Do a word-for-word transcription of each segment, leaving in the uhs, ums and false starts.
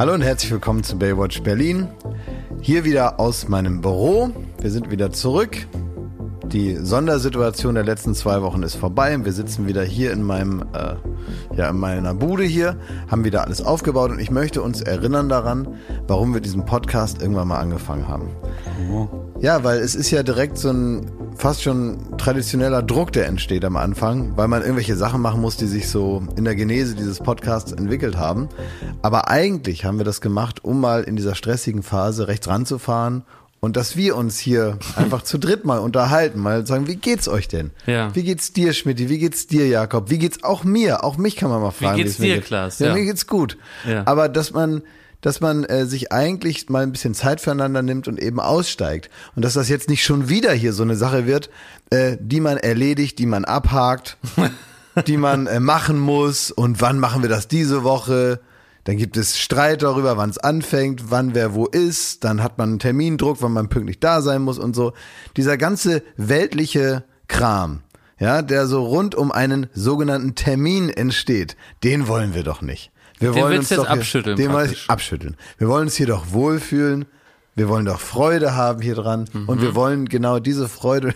Hallo und herzlich willkommen zu Baywatch Berlin. Hier wieder aus meinem Büro. Wir sind wieder zurück. Die Sondersituation der letzten zwei Wochen ist vorbei. Wir sitzen wieder hier in meinem, äh, ja, in meiner Bude hier, haben wieder alles aufgebaut und ich möchte uns erinnern daran, warum wir diesen Podcast irgendwann mal angefangen haben. Oh. Ja, weil es ist ja direkt so ein fast schon traditioneller Druck, der entsteht am Anfang, weil man irgendwelche Sachen machen muss, die sich so in der Genese dieses Podcasts entwickelt haben. Aber eigentlich haben wir das gemacht, um mal in dieser stressigen Phase rechts ranzufahren und dass wir uns hier einfach zu dritt mal unterhalten, mal sagen, wie geht's euch denn? Ja. Wie geht's dir, Schmidti? Wie geht's dir, Jakob? Wie geht's auch mir? Auch mich kann man mal fragen. Wie geht's wie dir, geht. Klaas? Ja, ja, mir geht's gut. Ja. Aber dass man dass man äh, sich eigentlich mal ein bisschen Zeit füreinander nimmt und eben aussteigt. Und dass das jetzt nicht schon wieder hier so eine Sache wird, äh, die man erledigt, die man abhakt, die man äh, machen muss und wann machen wir das diese Woche. Dann gibt es Streit darüber, wann es anfängt, wann wer wo ist. Dann hat man einen Termindruck, wann man pünktlich da sein muss und so. Dieser ganze weltliche Kram, ja, der so rund um einen sogenannten Termin entsteht, den wollen wir doch nicht. Wir den wollen willst uns jetzt doch abschütteln. Hier, den wollen praktisch. wir abschütteln. Wir wollen uns hier doch wohlfühlen. Wir wollen doch Freude haben hier dran. Mhm. Und wir wollen genau diese Freude,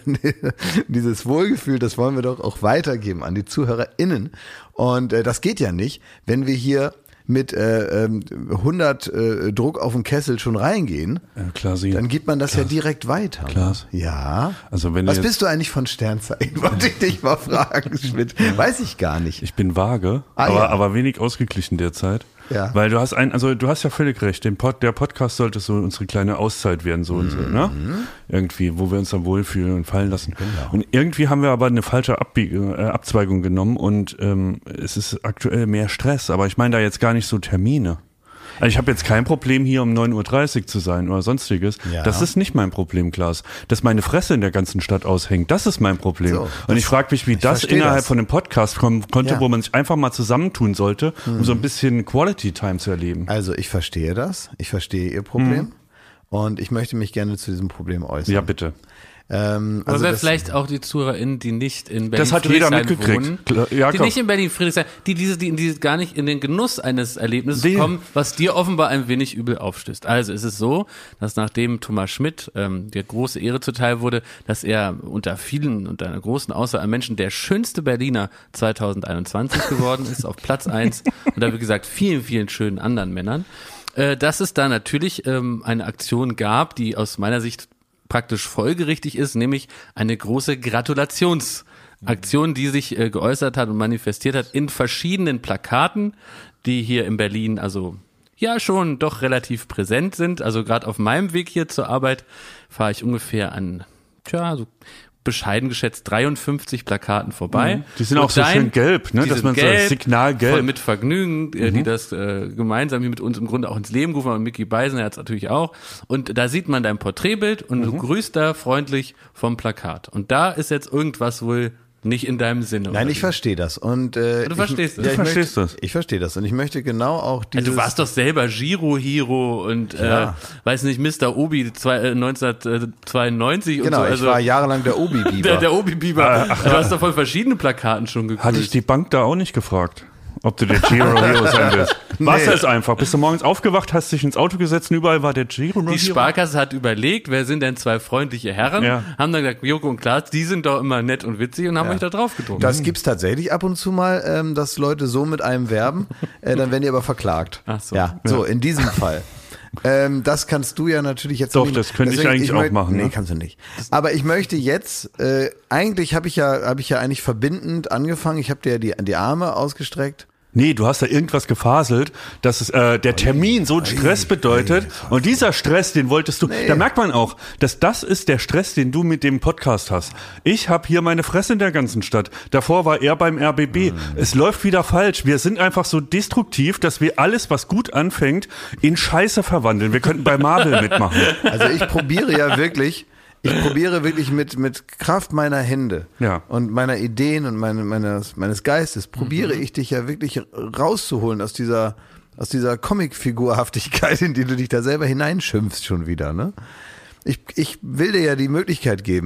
dieses Wohlgefühl, das wollen wir doch auch weitergeben an die ZuhörerInnen. Und äh, das geht ja nicht, wenn wir hier mit äh, äh, hundert äh, Druck auf den Kessel schon reingehen, äh, Klasi, dann gibt man das Klaas, ja direkt weiter. Klaas. Ja. Also wenn Was jetzt, bist du eigentlich von Sternzeichen? Wollte ich dich mal fragen, Schmidt. Weiß ich gar nicht. Ich bin vage, Ah, aber, ja. aber wenig ausgeglichen derzeit. Ja. Weil du hast ein, also du hast ja völlig recht, den Pod, der Podcast sollte so unsere kleine Auszeit werden, so und so, ne? Irgendwie, wo wir uns dann wohlfühlen und fallen lassen. Genau. Und irgendwie haben wir aber eine falsche Abbiege, äh, Abzweigung genommen und ähm, es ist aktuell mehr Stress, aber ich meine da jetzt gar nicht so Termine. Also ich habe jetzt kein Problem, hier um neun Uhr dreißig zu sein oder sonstiges. Ja. Das ist nicht mein Problem, Klaas. Dass meine Fresse in der ganzen Stadt aushängt, das ist mein Problem. So, und ich frage mich, wie das verstehe innerhalb das. von einem Podcast kommen konnte, Ja. wo man sich einfach mal zusammentun sollte, um so ein bisschen Quality Time zu erleben. Also ich verstehe das. Ich verstehe Ihr Problem. Und ich möchte mich gerne zu diesem Problem äußern. Ja, bitte. Ähm, Also also Oder das, vielleicht auch die ZuhörerInnen, die nicht in Berlin Das hat jeder Friedrichshain mitgekriegt. wohnen, Klar, die Jakob. nicht in Berlin Friedrichshain, die diese, die, die gar nicht in den Genuss eines Erlebnisses Die- kommen, was dir offenbar ein wenig übel aufstößt. Also es ist so, dass nachdem Thomas Schmidt ähm, der große Ehre zuteil wurde, dass er unter vielen, unter einer großen Auswahl an Menschen der schönste Berliner zweitausendeinundzwanzig geworden ist, auf Platz eins und da wie gesagt vielen, vielen schönen anderen Männern, äh, dass es da natürlich ähm, eine Aktion gab, die aus meiner Sicht praktisch folgerichtig ist, nämlich eine große Gratulationsaktion, die sich äh, geäußert hat und manifestiert hat in verschiedenen Plakaten, die hier in Berlin also ja schon doch relativ präsent sind. Also gerade auf meinem Weg hier zur Arbeit fahre ich ungefähr an, tja, so bescheiden geschätzt dreiundfünfzig Plakaten vorbei. Die sind Und auch so dein- schön gelb, ne? die Dass sind man so gelb, Signalgelb. voll mit Vergnügen, äh, die das äh, gemeinsam hier mit uns im Grunde auch ins Leben gerufen haben. Und Micky Beisen hat es natürlich auch. Und da sieht man dein Porträtbild und du grüßt da freundlich vom Plakat. Und da ist jetzt irgendwas wohl nicht in deinem Sinne. nein, oder ich wie? verstehe das. Und, äh, Du verstehst ich, das. Ja, ich Du verstehst möchte, das. Ich verstehe das. Und ich möchte genau auch dieses... Ja, du warst doch selber Giro-Hero und, Ja. äh, weiß nicht, Mister Obi zwei, äh, neunzehnhundertzweiundneunzig und Genau, so. ich Also war jahrelang der Obi-Biber. der, der Obi-Biber. Du hast doch von verschiedenen Plakaten schon gegrüßt. Hatte ich die Bank da auch nicht gefragt, ob du der Giro Hero sein willst. Warst Nee. du es einfach. Bist du morgens aufgewacht, hast dich ins Auto gesetzt und überall war der Giro Hero. Die Sparkasse hat überlegt, wer sind denn zwei freundliche Herren? Ja. Haben dann gesagt, Joko und Klaas, die sind doch immer nett und witzig und haben euch da drauf gedruckt. Das gibt's tatsächlich ab und zu mal, ähm, dass Leute so mit einem werben, äh, dann werden die aber verklagt. Ach so. Ja, so in diesem Fall. Ähm, das kannst du ja natürlich jetzt Doch, nicht. das könnte ich Deswegen, eigentlich auch möcht- machen, Nee, ne? kannst du nicht. Aber ich möchte jetzt, äh, eigentlich habe ich ja, habe ich ja eigentlich verbindend angefangen. Ich habe dir die, die Arme ausgestreckt. Nee, du hast da irgendwas gefaselt, dass es, äh, der Termin so einen Stress bedeutet. Und dieser Stress, den wolltest du, da merkt man auch, dass das ist der Stress, den du mit dem Podcast hast. Ich habe hier meine Fresse in der ganzen Stadt. Davor war er beim R B B. Es läuft wieder falsch. Wir sind einfach so destruktiv, dass wir alles, was gut anfängt, in Scheiße verwandeln. Wir könnten bei Marvel mitmachen. Also ich probiere ja wirklich, ich probiere wirklich mit, mit Kraft meiner Hände Ja. und meiner Ideen und meine, meines, meines Geistes, probiere ich dich ja wirklich rauszuholen aus dieser, aus dieser Comicfigurhaftigkeit, in die du dich da selber hineinschimpfst schon wieder, ne? Ich, ich will dir ja die Möglichkeit geben,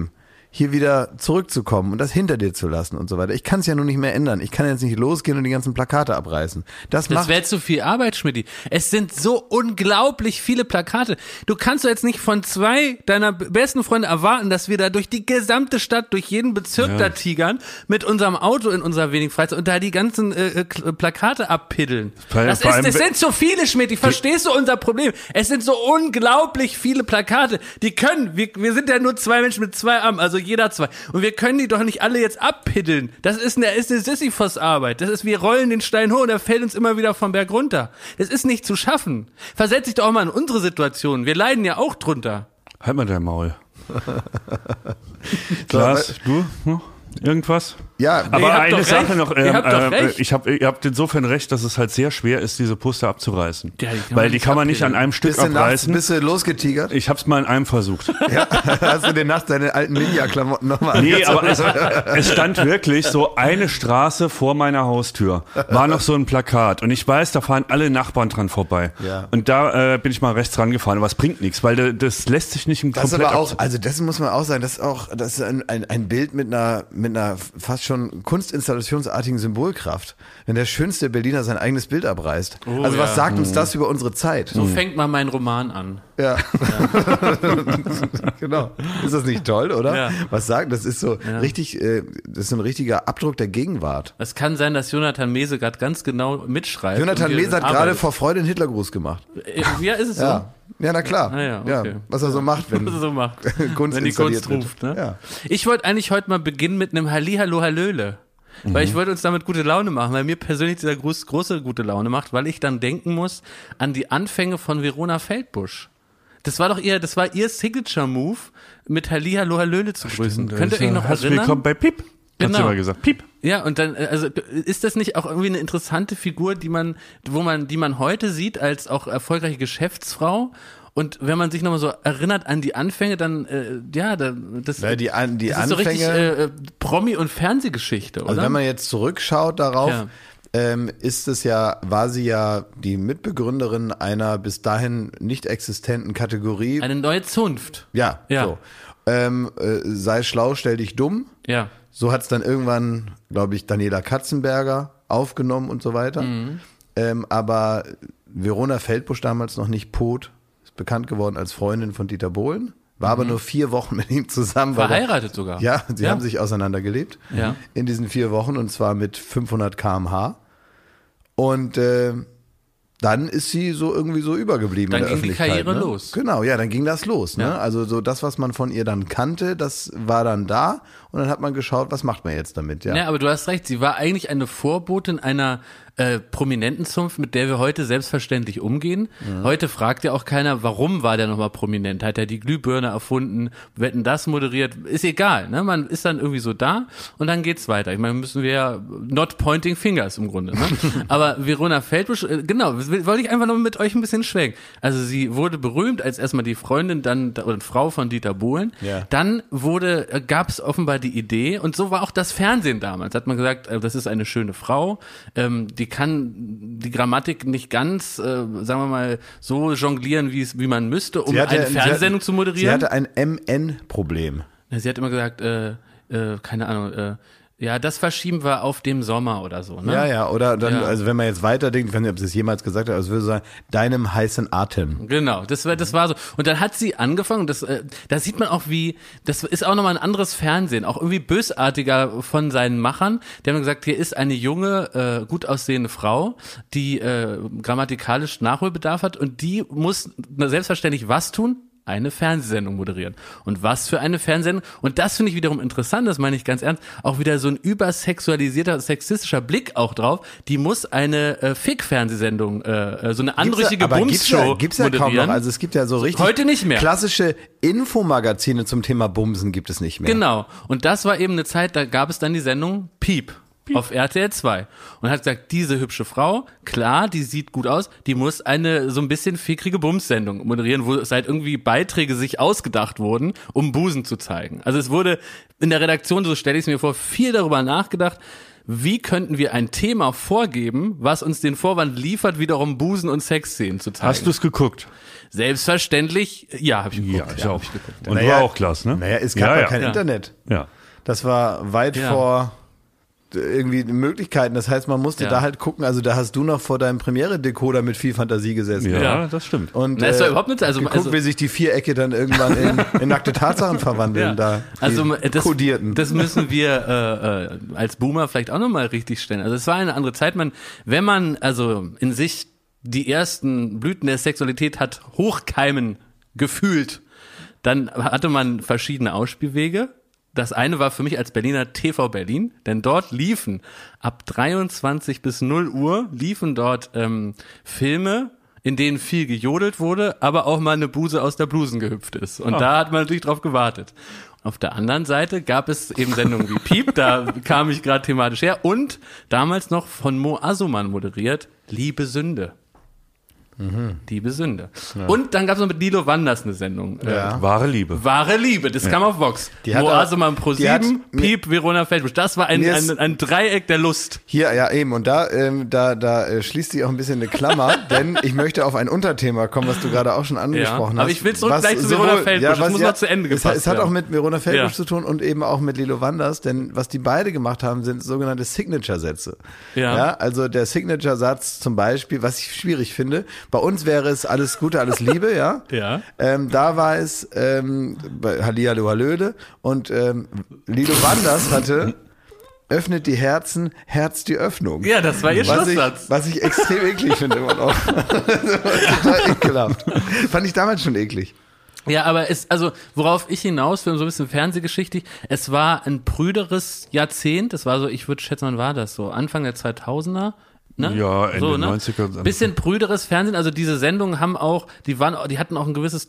hier wieder zurückzukommen und das hinter dir zu lassen und so weiter. Ich kann es ja nun nicht mehr ändern. Ich kann jetzt nicht losgehen und die ganzen Plakate abreißen. Das, Das macht wäre zu viel Arbeit, Schmidti. Es sind so unglaublich viele Plakate. Du kannst doch jetzt nicht von zwei deiner besten Freunde erwarten, dass wir da durch die gesamte Stadt, durch jeden Bezirk Ja. da tigern, mit unserem Auto in unserer wenigen Freizeit und da die ganzen äh, K- Plakate abpiddeln. Vor- Das, vor ist, allem- das sind so viele, Schmidti. Verstehst du unser Problem? Es sind so unglaublich viele Plakate. Die können, wir, wir sind ja nur zwei Menschen mit zwei Armen, also jeder zwei. Und wir können die doch nicht alle jetzt abpiddeln. Das ist eine, ist eine Sisyphos-Arbeit. Das ist, wir rollen den Stein hoch und er fällt uns immer wieder vom Berg runter. Das ist nicht zu schaffen. Versetz dich doch auch mal in unsere Situation. Wir leiden ja auch drunter. Halt mal dein Maul. Klaas, du? Hm? Irgendwas? ja, Aber Ihr habt eine doch Sache recht. noch, Ihr ähm, habt doch äh, recht. ich hab, ihr habt insofern recht, dass es halt sehr schwer ist, diese Poster abzureißen. Ja, die kann man Weil die nicht kann man nicht an abpiddeln. einem Stück bist du nachts, abreißen. bist du losgetigert? Ich hab's mal in einem versucht. Ja, hast du dir nachts deine alten Ninja-Klamotten nochmal Nee, angezogen? aber es, es stand wirklich so eine Straße vor meiner Haustür. War noch so ein Plakat. Und ich weiß, da fahren alle Nachbarn dran vorbei. Ja. Und da äh, bin ich mal rechts rangefahren. Aber es bringt nichts, weil da- das lässt sich nicht im Das ist komplett aber auch, ab- also das muss man auch sagen, das ist auch, das ist ein, ein, ein Bild mit einer, mit einer fast schon kunstinstallationsartigen Symbolkraft. Wenn der schönste Berliner sein eigenes Bild abreißt. Oh, also was ja. sagt uns das über unsere Zeit? So fängt mal mein Roman an. Ja. Genau. Ist das nicht toll, oder? Ja. Was sagt, das ist so richtig, äh, das ist so ein richtiger Abdruck der Gegenwart. Es kann sein, dass Jonathan Mese gerade ganz genau mitschreibt. Jonathan und wir Mese hat arbeitet. gerade vor Freude einen Hitlergruß gemacht. Äh, Ja, ist es so? Ja. Ja, na klar. Ah ja, okay. was er so macht, wenn Was er so macht. Kunst Wenn die installiert Kunst wird. ruft, ne? Ja. Ich wollte eigentlich heute mal beginnen mit einem Hallihallo Hallöle. Weil ich wollte uns damit gute Laune machen, weil mir persönlich dieser Gruß große gute Laune macht, weil ich dann denken muss an die Anfänge von Verona Feldbusch. Das war doch ihr, das war ihr Signature-Move, mit Hallihallo Hallöle zu grüßen. Könnt ihr euch noch Herzlich erinnern? willkommen bei Piep. Hat sie Genau. mal gesagt. Piep. Ja, und dann, äh, also ist das nicht auch irgendwie eine interessante Figur, die man, wo man, die man heute sieht als auch erfolgreiche Geschäftsfrau? Und wenn man sich nochmal so erinnert an die Anfänge, dann, äh, ja, da, das, Ja, die An- die das ist so richtig Anfänge- äh, äh, Promi- und Fernsehgeschichte, oder? Also wenn man jetzt zurückschaut darauf, Ja. ähm, ist es ja, war sie ja die Mitbegründerin einer bis dahin nicht existenten Kategorie. Eine neue Zunft. ja, Ja. so. Ähm, äh, sei schlau, stell dich dumm. Ja. So hat es dann irgendwann, glaube ich, Daniela Katzenberger aufgenommen und so weiter. Mhm. Ähm, aber Verona Feldbusch, damals noch nicht Pot, ist bekannt geworden als Freundin von Dieter Bohlen, war aber nur vier Wochen mit ihm zusammen. weil er- Verheiratet sogar. Ja, sie Ja. haben sich auseinandergelebt Ja. in diesen vier Wochen und zwar mit fünfhundert Kilometer pro Stunde. Und äh, dann ist sie so irgendwie so übergeblieben Dann in der ging die Öffentlichkeit. Karriere ne? los. Genau, ja, dann ging das los. Ne? Ja. Also so das, was man von ihr dann kannte, das war dann da und dann hat man geschaut, was macht man jetzt damit. Ja, Ja, aber du hast recht, sie war eigentlich eine Vorbotin einer äh, prominenten Zunft, mit der wir heute selbstverständlich umgehen. Heute fragt ja auch keiner, warum war der nochmal prominent? Hat er die Glühbirne erfunden? Wetten das moderiert? Ist egal, ne? Man ist dann irgendwie so da und dann geht's weiter. Ich meine, müssen wir ja not pointing fingers im Grunde, ne? Aber Verona Feldbusch, äh, genau, will- wollte ich einfach noch mit euch ein bisschen schwenken. Also sie wurde berühmt als erstmal die Freundin dann oder Frau von Dieter Bohlen. Ja. Dann wurde, äh, gab es offenbar die Idee, und so war auch das Fernsehen damals, hat man gesagt, äh, das ist eine schöne Frau, ähm, die kann die Grammatik nicht ganz, äh, sagen wir mal, so jonglieren, wie es, wie man müsste, um Sie hatte- eine sie Fernsehsendung hatte- zu moderieren. Sie hatte ein M N-Problem. Sie hat immer gesagt, äh, äh, keine Ahnung, äh, ja, das verschieben wir auf dem Sommer oder so, ne? Ja, ja, oder dann, Ja. also wenn man jetzt weiterdenkt, ich weiß nicht, ob sie es jemals gesagt hat, aber es würde sagen, deinem heißen Atem. Genau, das war, das war so. Und dann hat sie angefangen, das, äh, da sieht man auch, wie, das ist auch nochmal ein anderes Fernsehen, auch irgendwie bösartiger von seinen Machern. Die haben gesagt, hier ist eine junge, äh, gut aussehende Frau, die äh, grammatikalisch Nachholbedarf hat und die muss na, selbstverständlich was tun? Eine Fernsehsendung moderieren. Und was für eine Fernsehsendung? Und das finde ich wiederum interessant, das meine ich ganz ernst, auch wieder so ein übersexualisierter, sexistischer Blick auch drauf. Die muss eine äh, Fick-Fernsehsendung, äh, so eine anrüchige aber Bumsshow gibt's ja, gibt's ja kaum moderieren. noch. Also es gibt ja so richtig Heute nicht mehr. klassische Infomagazine zum Thema Bumsen gibt es nicht mehr. Genau. Und das war eben eine Zeit, da gab es dann die Sendung Piep. Auf R T L zwei. Und hat gesagt, diese hübsche Frau, klar, die sieht gut aus, die muss eine so ein bisschen fickrige Bums-Sendung moderieren, wo es halt irgendwie Beiträge sich ausgedacht wurden, um Busen zu zeigen. Also es wurde in der Redaktion, so stelle ich es mir vor, viel darüber nachgedacht, wie könnten wir ein Thema vorgeben, was uns den Vorwand liefert, wiederum Busen- und Sexszenen zu zeigen. Hast du es geguckt? Selbstverständlich, ja, habe ich geguckt. Ja, ich ja, auch. hab ich geguckt. Und Naja, war auch klasse, ne? Naja, es gab ja, ja, ja. kein Ja. Internet. Ja. Das war weit Ja. vor irgendwie Möglichkeiten. Das heißt, man musste Ja. da halt gucken. Also da hast du noch vor deinem Premiere-Decoder mit viel Fantasie gesessen. Ja, Ja. das stimmt. Und Na, ist doch überhaupt nicht- also- geguckt, also- wie sich die Vierecke dann irgendwann in, in nackte Tatsachen verwandeln. Ja. Da die Also das, kodierten. das müssen wir äh, äh, als Boomer vielleicht auch nochmal richtig stellen. Also es war eine andere Zeit. Man, wenn man also in sich die ersten Blüten der Sexualität hat hochkeimen gefühlt, dann hatte man verschiedene Ausspielwege. Das eine war für mich als Berliner T V Berlin, denn dort liefen ab dreiundzwanzig bis null Uhr liefen dort ähm, Filme, in denen viel gejodelt wurde, aber auch mal eine Buse aus der Blusen gehüpft ist. Und Oh. da hat man natürlich drauf gewartet. Auf der anderen Seite gab es eben Sendungen wie Piep, da kam ich gerade thematisch her, und damals noch von Mo Assoman moderiert, Liebe Sünde. Liebe Sünde. Und dann gab es noch mit Lilo Wanders eine Sendung. Äh, Ja. Wahre Liebe. Wahre Liebe, das kam auf Vox. Die hat Mo auch- Assoman Pro die hat- sieben, Piep, Verona Feldbusch. Das war ein, Mir ist- ein, ein Dreieck der Lust. Hier, ja eben, und da, ähm, da, da äh, schließt sich auch ein bisschen eine Klammer, denn ich möchte auf ein Unterthema kommen, was du gerade auch schon angesprochen Ja, aber hast. ich will zurück was gleich zu sowohl- Verona Feldbusch, das was- muss noch zu Ende es, gepasst es hat werden. auch mit Verona Feldbusch Ja. zu tun und eben auch mit Lilo Wanders, denn was die beide gemacht haben, sind sogenannte Signature-Sätze. Ja. Also der Signature-Satz zum Beispiel, was ich schwierig finde, bei uns wäre es alles Gute, alles Liebe, ja. Ja. Ähm, da war es ähm, bei Hallihallo Hallöle und ähm, Lilo Wanders hatte öffnet die Herzen, Herz die Öffnung. Ja, das war ihr was ich, Schlusssatz. was ich extrem eklig finde immer noch. Total ekelhaft. Fand ich damals schon eklig. Ja, aber es, also, worauf ich hinaus will, so ein bisschen fernsehgeschichtlich, es war ein prüderes Jahrzehnt, das war so, ich würde schätzen, wann war das so? Anfang der zweitausender? Ne? Ja, Ende so, ne? neunziger. Bisschen prüderes Fernsehen, also diese Sendungen haben auch, die waren, die hatten auch ein gewisses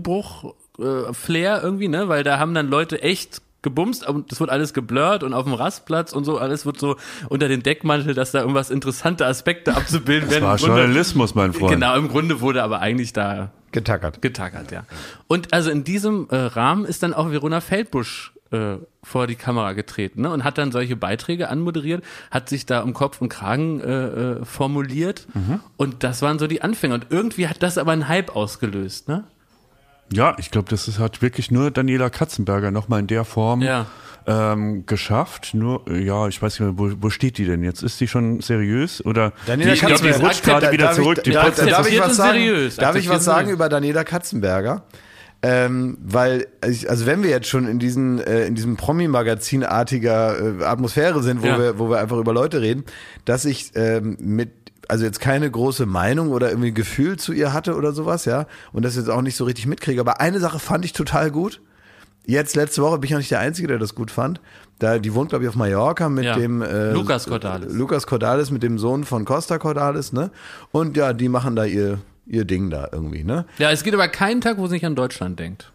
Tabubruch-Flair irgendwie, ne, weil da haben dann Leute echt gebumst und das wird alles geblurrt und auf dem Rastplatz und so, alles wird so unter den Deckmantel, dass da irgendwas interessante Aspekte abzubilden werden. Das war Im Grunde- Journalismus, mein Freund. Genau, im Grunde wurde aber eigentlich da Getackert. getackert, ja. Und also in diesem äh, Rahmen ist dann auch Verona Feldbusch äh, vor die Kamera getreten, ne, und hat dann solche Beiträge anmoderiert, hat sich da um Kopf und Kragen äh, äh, formuliert, und das waren so die Anfänge, und irgendwie hat das aber einen Hype ausgelöst, ne? Ja, ich glaube, das ist, hat wirklich nur Daniela Katzenberger nochmal in der Form Ja. ähm, geschafft. Nur, äh, ja, ich weiß nicht mehr, wo, wo steht die denn jetzt? Ist die schon seriös? Oder Daniela die, ich glaube, die Katzenberger. rutscht gerade Da- wieder darf ich- zurück. Die da- Protest- da- Darf ich Akzeptiert was und sagen? seriös. Darf ich Akzeptiert was sagen und über Daniela Katzenberger? Ähm, weil, ich- also wenn wir jetzt schon in diesen, äh, in diesem Promi-Magazin-artiger äh, Atmosphäre sind, wo Ja. wir, wo wir einfach über Leute reden, dass ich ähm, mit, also jetzt keine große Meinung oder irgendwie Gefühl zu ihr hatte oder sowas, ja, und das jetzt auch nicht so richtig mitkriege, aber eine Sache fand ich total gut. Jetzt, letzte Woche, bin ich auch nicht der Einzige, der das gut fand. Da, die wohnt, glaube ich, auf Mallorca mit Ja. dem äh, Lucas Cordalis. Lucas Cordalis, mit dem Sohn von Costa Cordalis, ne? Und ja, die machen da ihr, ihr Ding da irgendwie, ne? Ja, es gibt aber keinen Tag, wo sie nicht an Deutschland denkt.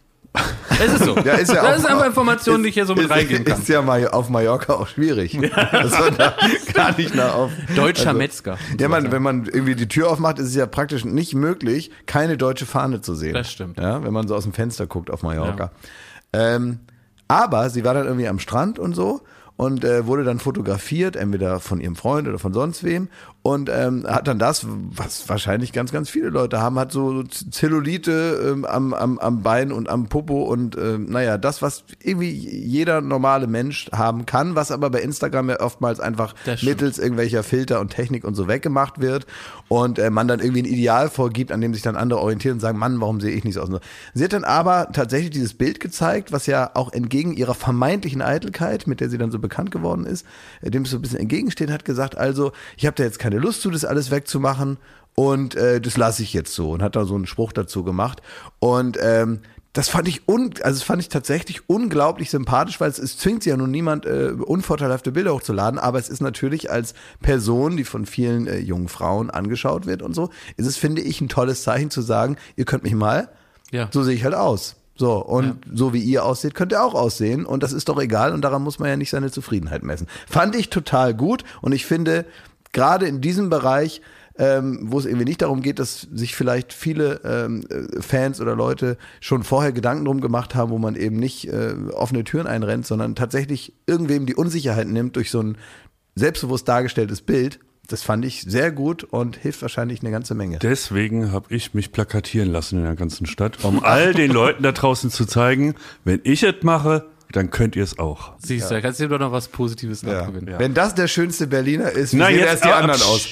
Es ist so. Ja, ist ja das auch, ist einfach Informationen, die ich hier so mit ist, reingeben kann. Ist ja mal auf Mallorca auch schwierig. Also da gar nicht nach auf. Deutscher also, Metzger. Ja, man, wenn man irgendwie die Tür aufmacht, ist es ja praktisch nicht möglich, keine deutsche Fahne zu sehen. Das stimmt. Ja, wenn man so aus dem Fenster guckt auf Mallorca. Ähm, aber sie war dann irgendwie am Strand und so und äh, wurde dann fotografiert, entweder von ihrem Freund oder von sonst wem, und ähm, hat dann das, was wahrscheinlich ganz, ganz viele Leute haben, hat so Zellulite ähm, am, am, am Bein und am Popo und ähm, naja, das, was irgendwie jeder normale Mensch haben kann, was aber bei Instagram ja oftmals einfach Das stimmt. mittels irgendwelcher Filter und Technik und so weggemacht wird und äh, man dann irgendwie ein Ideal vorgibt, an dem sich dann andere orientieren und sagen, Mann, warum sehe ich nicht so aus? Sie hat dann aber tatsächlich dieses Bild gezeigt, was ja auch entgegen ihrer vermeintlichen Eitelkeit, mit der sie dann so bekannt geworden ist, äh, dem es so ein bisschen entgegensteht, hat gesagt, also ich habe da jetzt keine Lust zu, das alles wegzumachen und äh, das lasse ich jetzt so, und hat da so einen Spruch dazu gemacht und ähm, das fand ich un, also das fand ich tatsächlich unglaublich sympathisch, weil es, es zwingt sie ja nun niemand, äh, unvorteilhafte Bilder hochzuladen, aber es ist natürlich als Person, die von vielen äh, jungen Frauen angeschaut wird und so, ist es, finde ich, ein tolles Zeichen zu sagen, ihr könnt mich mal, Ja. so sehe ich halt aus. So, und ja. so wie ihr aussieht, könnt ihr auch aussehen, und das ist doch egal, und daran muss man ja nicht seine Zufriedenheit messen. Fand ich total gut, und ich finde, gerade in diesem Bereich, ähm, wo es irgendwie nicht darum geht, dass sich vielleicht viele ähm, Fans oder Leute schon vorher Gedanken drum gemacht haben, wo man eben nicht äh, offene Türen einrennt, sondern tatsächlich irgendwem die Unsicherheit nimmt durch so ein selbstbewusst dargestelltes Bild, das fand ich sehr gut und hilft wahrscheinlich eine ganze Menge. Deswegen habe ich mich plakatieren lassen in der ganzen Stadt, um all den Leuten da draußen zu zeigen, wenn ich es mache, dann könnt ihr es auch. Siehst du, da kannst du dir doch noch was Positives Ja. abgewinnen. Ja. Wenn das der schönste Berliner ist, wie Na, sehen jetzt erst die ah, anderen psch, aus?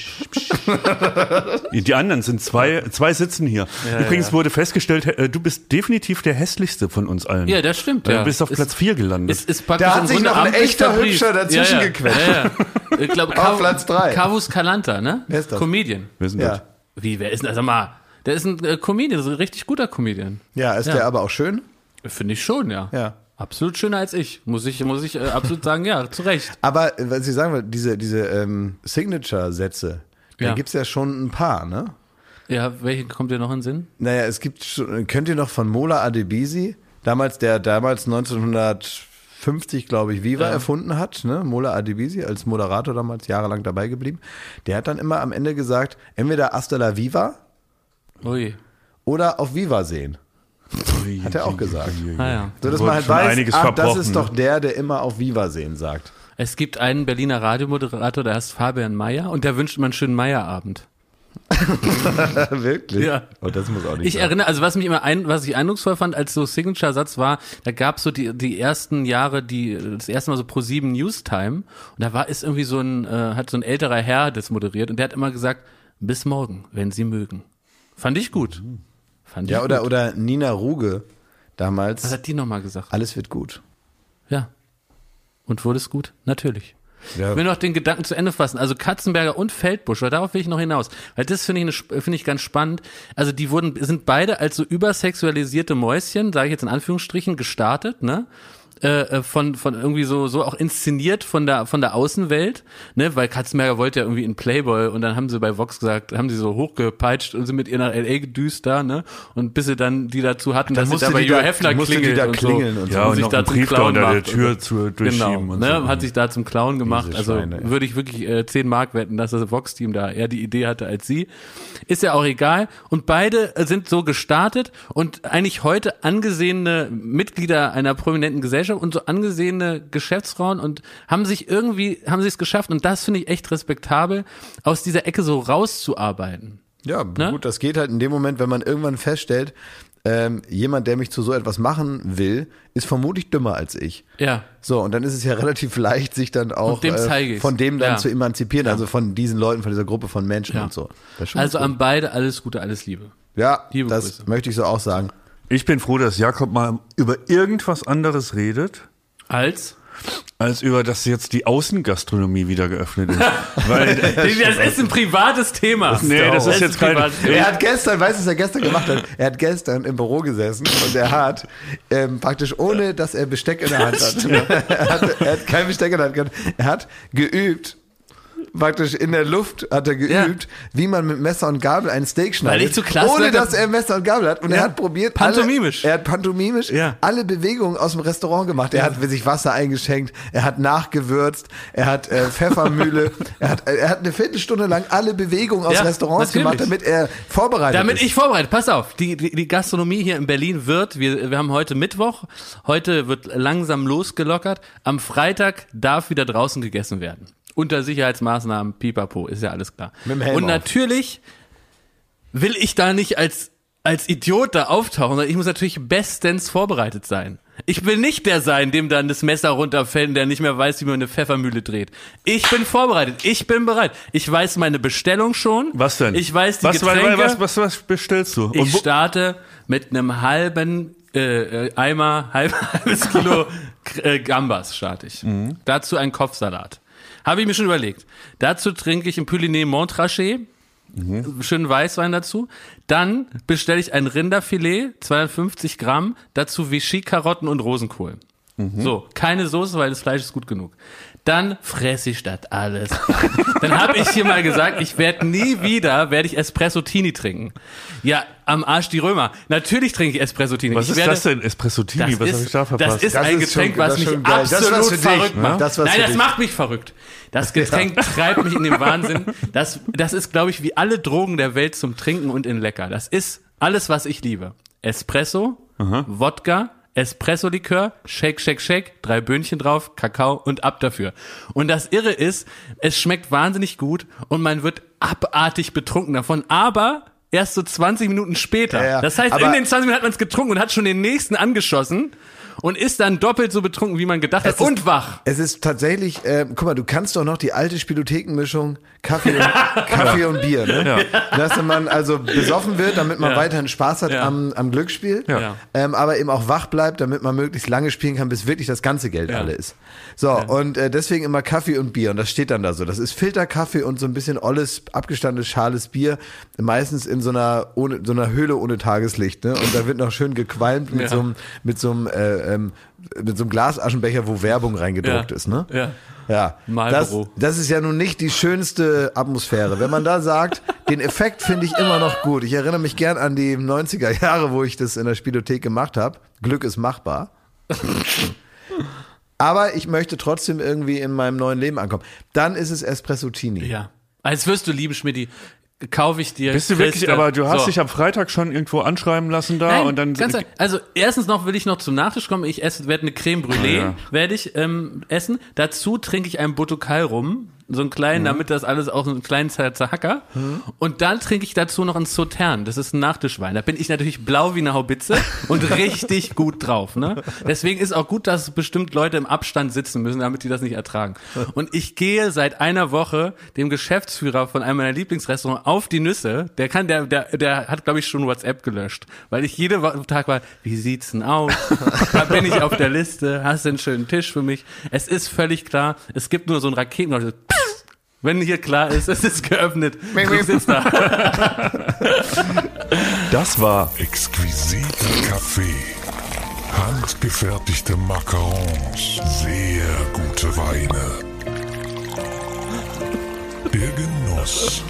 Die anderen sind zwei, zwei sitzen hier. Ja, Übrigens ja. wurde festgestellt, äh, du bist definitiv der hässlichste von uns allen. Ja, das stimmt. Äh, Ja. Du bist auf Ist- Platz vier gelandet. Ist, ist praktisch Da hat im sich Grunde noch ein amtlich echter verbrieft. Hübscher dazwischen ja, ja. gequetscht. Ja, ja. Ich glaube, Auf Platz drei. Cavus Calanta, ne? Wer ist das? Comedian. Wer ist denn Ja. das? Wie, wer ist denn das? Sag mal, der ist ein äh, Comedian, so ein richtig guter Comedian. Ja, ist Ja. der aber auch schön? Finde ich schon, ja. Ja. Absolut schöner als ich. Muss ich, muss ich äh, absolut sagen, ja, zu Recht. Aber, äh, was ich sagen will, diese, diese ähm, Signature-Sätze, da Ja. gibt's ja schon ein paar, ne? Ja, welche kommt dir noch in den Sinn? Naja, es gibt schon, könnt ihr noch von Mola Adebisi, damals, der damals neunzehnhundertfünfzig, glaube ich, Viva Ja. erfunden hat, ne? Mola Adebisi als Moderator damals jahrelang dabei geblieben. Der hat dann immer am Ende gesagt, entweder Hasta la Viva Ui. oder auf Viva sehen. Hat er auch gesagt. Ah, ja. So, dass Wurde man halt schon weiß, einiges ah, das verbrochen, ist ne? doch der, der immer auf Viva sehen sagt. Es gibt einen Berliner Radiomoderator, der heißt Fabian Meyer und der wünscht immer einen schönen Meierabend. Wirklich? Ja. Oh, das muss auch nicht Ich sein. erinnere, also was mich immer ein, was ich eindrucksvoll fand als so Signature-Satz war, da gab es so die die ersten Jahre, die das erste Mal so Pro sieben Newstime und da war ist irgendwie so ein äh, hat so ein älterer Herr das moderiert und der hat immer gesagt, bis morgen, wenn Sie mögen. Fand ich gut. Fand ich Ja, oder, gut. oder Nina Ruge damals. Was hat die nochmal gesagt? Alles wird gut. Ja. Und wurde es gut? Natürlich. Ja. Ich will noch den Gedanken zu Ende fassen. Also Katzenberger und Feldbusch, weil darauf will ich noch hinaus. Weil das finde ich, eine- finde ich ganz spannend. Also die wurden, sind beide als so übersexualisierte Mäuschen, sage ich jetzt in Anführungsstrichen, gestartet, ne? Äh, von von irgendwie so so auch inszeniert von der von der Außenwelt, ne, weil Katzenberger wollte ja irgendwie in Playboy und dann haben sie bei Vox gesagt, haben sie so hochgepeitscht und sind mit ihr nach L A gedüst da, ne, und bis sie dann die dazu hatten, dass sie musste da bei die da- Hugh Hefner musste die klingelt da und klingeln so und Ja, und und sich noch da einen zum Brief da Clown unter der macht. Tür zu durchschieben Genau, und ne, so. hat sich da zum Clown gemacht. Diese Also Schweine, ey. würde ich wirklich äh, zehn Mark wetten, dass das Vox-Team da eher die Idee hatte als sie. Ist ja auch egal. Und beide äh, sind so gestartet und eigentlich heute angesehene Mitglieder einer prominenten Gesellschaft und so angesehene Geschäftsfrauen und haben sich irgendwie, haben sie es geschafft und das finde ich echt respektabel, aus dieser Ecke so rauszuarbeiten. Ja, Ne? gut, das geht halt in dem Moment, wenn man irgendwann feststellt, ähm, jemand, der mich zu so etwas machen will, ist vermutlich dümmer als ich. Ja. So, und dann ist es ja relativ leicht, sich dann auch Und dem zeige äh, ich's. von dem dann Ja. zu emanzipieren, also von diesen Leuten, von dieser Gruppe von Menschen Ja. und so. Das ist schon Also gut. an beide alles Gute, alles Liebe. ja, liebe das Grüße. möchte ich so auch sagen. Ich bin froh, dass Jakob mal über irgendwas anderes redet, Als? als über, dass jetzt die Außengastronomie wieder geöffnet ist. Weil, Das ist ein privates Thema. nee, das ist ein jetzt kein... privates Thema. Er hat gestern, weißt du, was er gestern gemacht hat? Er hat gestern im Büro gesessen und er hat ähm, praktisch ohne, dass er Besteck in der Hand hat, er hat, er hat kein Besteck in der Hand gehabt, er hat geübt, praktisch in der Luft hat er geübt, Ja. wie man mit Messer und Gabel ein Steak schneidet, ich zu klasse ohne war, dass er Messer und Gabel hat. Und er hat probiert, Pantomimisch. Alle, er hat pantomimisch Ja. alle Bewegungen aus dem Restaurant gemacht. Er hat sich Wasser eingeschenkt, er hat nachgewürzt, er hat äh, Pfeffermühle, er hat, er hat eine Viertelstunde lang alle Bewegungen aus Ja, Restaurants natürlich. gemacht, damit er vorbereitet Damit ist. ich vorbereitet, pass auf, die, die, die Gastronomie hier in Berlin wird, wir, wir haben heute Mittwoch, heute wird langsam losgelockert, am Freitag darf wieder draußen gegessen werden. Unter Sicherheitsmaßnahmen, pipapo, ist ja alles klar. Mit dem Helm Und auf. natürlich will ich da nicht als, als Idiot da auftauchen, sondern ich muss natürlich bestens vorbereitet sein. Ich will nicht der sein, dem dann das Messer runterfällt und der nicht mehr weiß, wie man eine Pfeffermühle dreht. Ich bin vorbereitet, ich bin bereit. Ich weiß meine Bestellung schon. Was denn? Ich weiß die was, Getränke. Was, was, was bestellst du? Ich Und wo- starte mit einem halben äh, äh, Eimer, halb, halbes Kilo äh, Gambas starte ich. Mhm. Dazu ein Kopfsalat. Habe ich mir schon überlegt. Dazu trinke ich ein Pyrénées Montrachet, Mhm. schönen Weißwein dazu. Dann bestelle ich ein Rinderfilet, zweihundertfünfzig Gramm, dazu Vichy, Karotten und Rosenkohl. Mhm. So, keine Soße, weil das Fleisch ist gut genug. Dann fresse ich das alles. Dann habe ich hier mal gesagt, ich werde nie wieder, werde ich Espresso-Tini trinken. Ja, am Arsch die Römer. Natürlich trinke ich Espresso-Tini. was ich ist werde, das denn? Espresso-Tini? das Was ist, habe ich da verpasst? Das ist Das ein ist Getränk, schon- das was ist mich schon geil. Das ist was absolut für dich, verrückt ne? macht. Das ist was Nein, für das dich. macht mich verrückt. Das Getränk treibt mich in den Wahnsinn. Das, das ist, glaube ich, wie alle Drogen der Welt zum Trinken und in lecker. Das ist alles, was ich liebe. Espresso, Wodka, Espresso-Likör, Shake, Shake, Shake, drei Böhnchen drauf, Kakao und ab dafür. Und das Irre ist, es schmeckt wahnsinnig gut und man wird abartig betrunken davon, aber erst so zwanzig Minuten später. Ja, ja. Das heißt, Aber in den zwanzig Minuten hat man es getrunken und hat schon den nächsten angeschossen und ist dann doppelt so betrunken, wie man gedacht hat, Es ist- und wach. Es ist tatsächlich, äh, guck mal, du kannst doch noch die alte Spielothekenmischung Kaffee und, Kaffee und Bier, ne? Dass man also besoffen wird, damit man Ja. weiterhin Spaß hat Ja. am, am Glücksspiel, Ja. ähm, aber eben auch wach bleibt, damit man möglichst lange spielen kann, bis wirklich das ganze Geld Ja. alle ist. So, und äh, deswegen immer Kaffee und Bier und das steht dann da so. Das ist Filterkaffee und so ein bisschen olles, abgestandenes, schales Bier, meistens in so einer, ohne, so einer Höhle ohne Tageslicht, ne? Und da wird noch schön gequalmt mit Ja. so einem, mit so einem, äh, ähm, mit so einem Glasaschenbecher, wo Werbung reingedruckt Ja. ist, ne? Ja. Ja, das, Marlboro. das ist ja nun nicht die schönste Atmosphäre. Wenn man da sagt, den Effekt finde ich immer noch gut. Ich erinnere mich gern an die neunziger Jahre, wo ich das in der Spielothek gemacht habe. Glück ist machbar. Aber ich möchte trotzdem irgendwie in meinem neuen Leben ankommen. Dann ist es Espresso-Tini. Ja. Als wirst du lieben, Schmidti, kaufe ich dir. Bist du wirklich, Christa. aber du hast So. dich am Freitag schon irgendwo anschreiben lassen da Nein, und dann. ganz ehrlich, also erstens noch will ich noch zum Nachtisch kommen. Ich esse, werde eine Creme Brûlée, Ja. werde ich ähm, essen. Dazu trinke ich einen Botokal rum, so einen kleinen, damit das alles auch so einen kleinen Zer- Zerhacker. Und dann trinke ich dazu noch einen Sautern. Das ist ein Nachtischwein. Da bin ich natürlich blau wie eine Haubitze und richtig gut drauf. Ne? Deswegen ist auch gut, dass bestimmt Leute im Abstand sitzen müssen, damit die das nicht ertragen. Und ich gehe seit einer Woche dem Geschäftsführer von einem meiner Lieblingsrestaurants auf die Nüsse. Der kann, der, der, der hat, glaube ich, schon WhatsApp gelöscht, weil ich jeden Wo- Tag war, wie sieht's denn aus? Da bin ich auf der Liste. Hast du einen schönen Tisch für mich? Es ist völlig klar. Es gibt nur so einen Raketen. Wenn hier klar ist, es ist geöffnet. Ich sitz da. Das war Exquisiter Kaffee, handgefertigte Macarons, sehr gute Weine. Der Genuss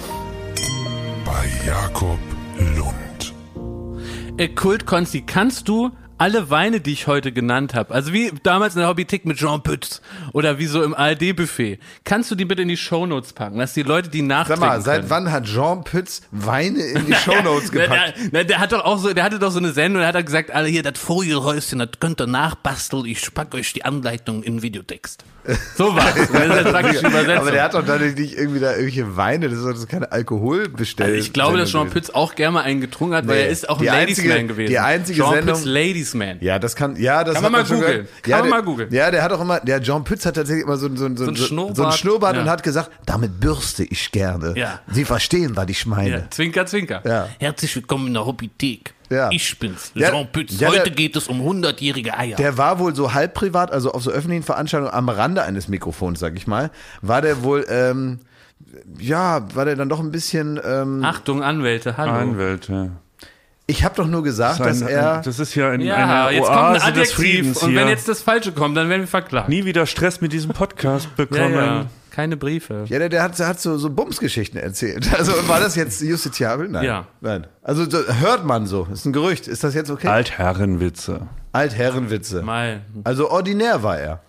bei Jakob Lund. Äh, Kult Konsti, kannst du alle Weine, die ich heute genannt habe, also wie damals in der Hobbythek mit Jean Pütz oder wie so im A R D-Buffet, kannst du die bitte in die Shownotes packen, dass die Leute die Sag nachtrinken mal, seit können? wann hat Jean Pütz Weine in die Shownotes Der, gepackt? der, der, der hat doch auch so, der hatte doch so eine Sendung, der hat er gesagt, alle hier, das Vogelhäuschen, das könnt ihr nachbasteln, ich pack euch die Anleitung in Videotext. So was. Das ist jetzt praktisch Übersetzung. Aber der hat doch dadurch nicht irgendwie da irgendwelche Weine, das ist doch das ist keine Alkoholbestellung. Also ich glaube, dass Jean Pütz auch gerne mal einen getrunken hat, weil Nee. er ist auch ein Die einzige- Ladiesman gewesen. die einzige Jean Sendung- Pütz Ladiesman. Ja, das kann, ja, das Kann hat man mal schon googeln. gehört. Kann ja, man der, mal googeln. Ja, der hat auch immer, der John Pütz hat tatsächlich immer so, so, so, so, ein Schnurrbart. so ein Schnurrbart Ja. und hat gesagt, damit bürste ich gerne. Ja. Sie verstehen, was ich meine. Ja, Zwinker, Zwinker. Ja. Herzlich willkommen in der Hobbythek. Ja. Ich bin's, Ja, Jean Pütz. ja, Heute der- geht es um hundertjährige Eier. Der war wohl so halb privat, also auf so öffentlichen Veranstaltungen am Rande eines Mikrofons, sag ich mal, war der wohl, ähm, ja, war der dann doch ein bisschen, ähm, Achtung, Anwälte, hallo. Anwälte. ich habe doch nur gesagt, dass Ein- er, das ist ja in Ja, eine jetzt kommt ein Oase des Adjektiv Friedens und hier. wenn jetzt das Falsche kommt, dann werden wir verklagt. Nie wieder Stress mit diesem Podcast Ja, bekommen. ja. Keine Briefe. ja, der, der hat, der hat so, so Bumsgeschichten erzählt. Also war das jetzt justiziabel? Nein. Ja. Nein. Also so, hört man so, ist ein Gerücht. Ist das jetzt okay? Altherrenwitze. Altherrenwitze. Mal. Also ordinär war er.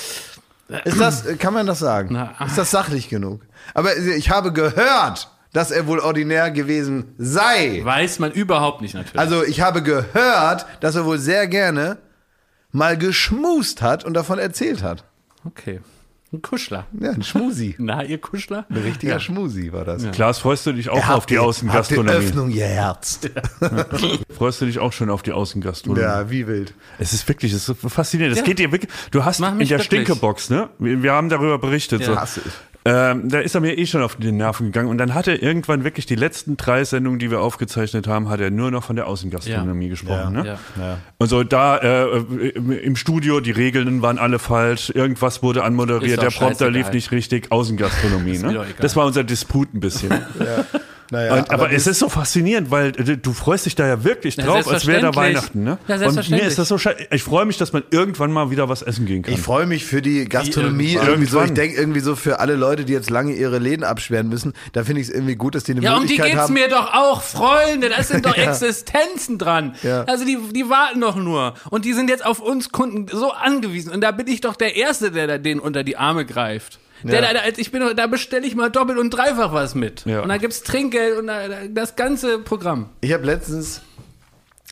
Ist das, kann man das sagen? Na. Ist das sachlich genug? Aber ich habe gehört, dass er wohl ordinär gewesen sei. Weiß man überhaupt nicht natürlich. Also ich habe gehört, dass er wohl sehr gerne mal geschmust hat und davon erzählt hat. Okay. Ein Kuschler. Ja, ein Schmusi. Na, ihr Kuschler? Ein richtiger Schmusi war das. Klaas, freust du dich auch Er hat auf die Hat die Außengastronomie? Öffnung geherzt. Freust du dich auch schon auf die Außengastronomie? Ja, wie wild. Es ist wirklich, es ist so faszinierend. Es Ja. geht dir wirklich, du hast Mach in mich der glücklich. Stinkebox, ne? Wir, wir haben darüber berichtet. Ja. So. Hasse ich. Ähm, da ist er mir eh schon auf die Nerven gegangen und dann hat er irgendwann wirklich die letzten drei Sendungen, die wir aufgezeichnet haben, hat er nur noch von der Außengastronomie Ja. gesprochen. Ja. Ne? Ja. Und so da äh, im Studio, die Regeln waren alle falsch, irgendwas wurde Ist anmoderiert, doch der Prompter scheißegal. lief nicht richtig, Außengastronomie. mir Ne? doch egal. Das war unser Disput ein bisschen. Naja, Und, aber es das- ist so faszinierend, weil äh, du freust dich da ja wirklich Ja, drauf, als wäre da selbstverständlich. Weihnachten. Ne? Ja, und selbstverständlich. mir ist das so scheiße. Ich freue mich, dass man irgendwann mal wieder was essen gehen kann. Ich freue mich für die Gastronomie irgendwann. irgendwie so. Ich Irgendwann. denke irgendwie so für alle Leute, die jetzt lange ihre Läden absperren müssen, da finde ich es irgendwie gut, dass die eine Ja, um die Möglichkeit geht's haben. mir doch auch, Freunde. Da sind doch Ja. Existenzen dran. Ja. Also die, die warten doch nur. Und die sind jetzt auf uns Kunden so angewiesen. Und da bin ich doch der Erste, der da denen unter die Arme greift. Der, Ja. da, da, ich bin, doch- da bestelle ich mal doppelt und dreifach was mit. Ja. Und da gibt's Trinkgeld und da, da, das ganze Programm. Ich habe letztens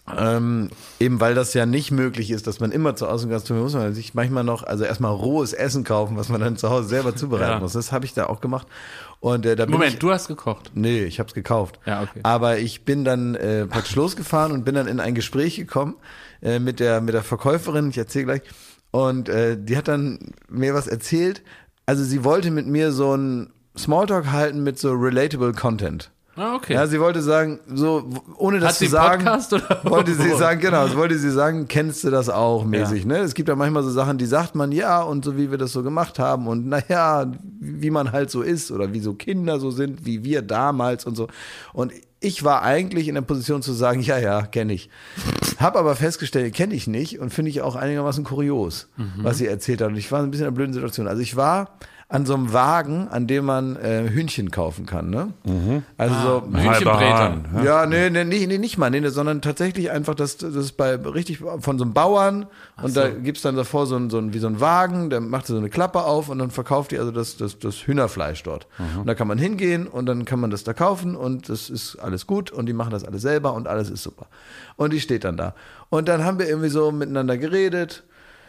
Ähm, eben weil das ja nicht möglich ist, dass man immer zur Außengastronomie muss, man sich manchmal noch, also erstmal rohes Essen kaufen, was man dann zu Hause selber zubereiten Ja. muss. Das habe ich da auch gemacht. Und äh, da bin Moment, ich, du hast gekocht. Nee, ich habe es gekauft. Ja, okay. Aber ich bin dann äh, praktisch losgefahren und bin dann in ein Gespräch gekommen äh, mit der mit der Verkäuferin. Ich erzähle gleich. Und äh, die hat dann mir was erzählt. Also sie wollte mit mir so ein Smalltalk halten mit so relatable Content. Ah, okay. Ja, sie wollte sagen, so ohne das Hat zu sie sagen, Podcast oder wollte sie sagen, genau, so wollte sie sagen, kennst du das auch mäßig, Ja. ne? Es gibt ja manchmal so Sachen, die sagt man ja und so wie wir das so gemacht haben und naja, wie man halt so ist oder wie so Kinder so sind, wie wir damals und so. Und ich war eigentlich in der Position zu sagen, ja, ja, kenne ich. Hab aber festgestellt, kenne ich nicht und finde ich auch einigermaßen kurios, mhm. was sie erzählt hat. Und ich war ein bisschen in einer blöden Situation. Also ich war an so einem Wagen, an dem man äh, Hühnchen kaufen kann, ne? Mhm. Also Ah, so Hühnchenbräter. Ja. ja, nee, nee, nee, nee, nicht mal, nee, nee, sondern tatsächlich einfach, das, das ist bei richtig von so einem Bauern und so. da gibt's dann davor so ein, so ein, wie so ein Wagen, der macht so eine Klappe auf und dann verkauft die also das, das, das Hühnerfleisch dort. Und da kann man hingehen und dann kann man das da kaufen und das ist alles gut und die machen das alles selber und alles ist super. Und die steht dann da. Und dann haben wir irgendwie so miteinander geredet.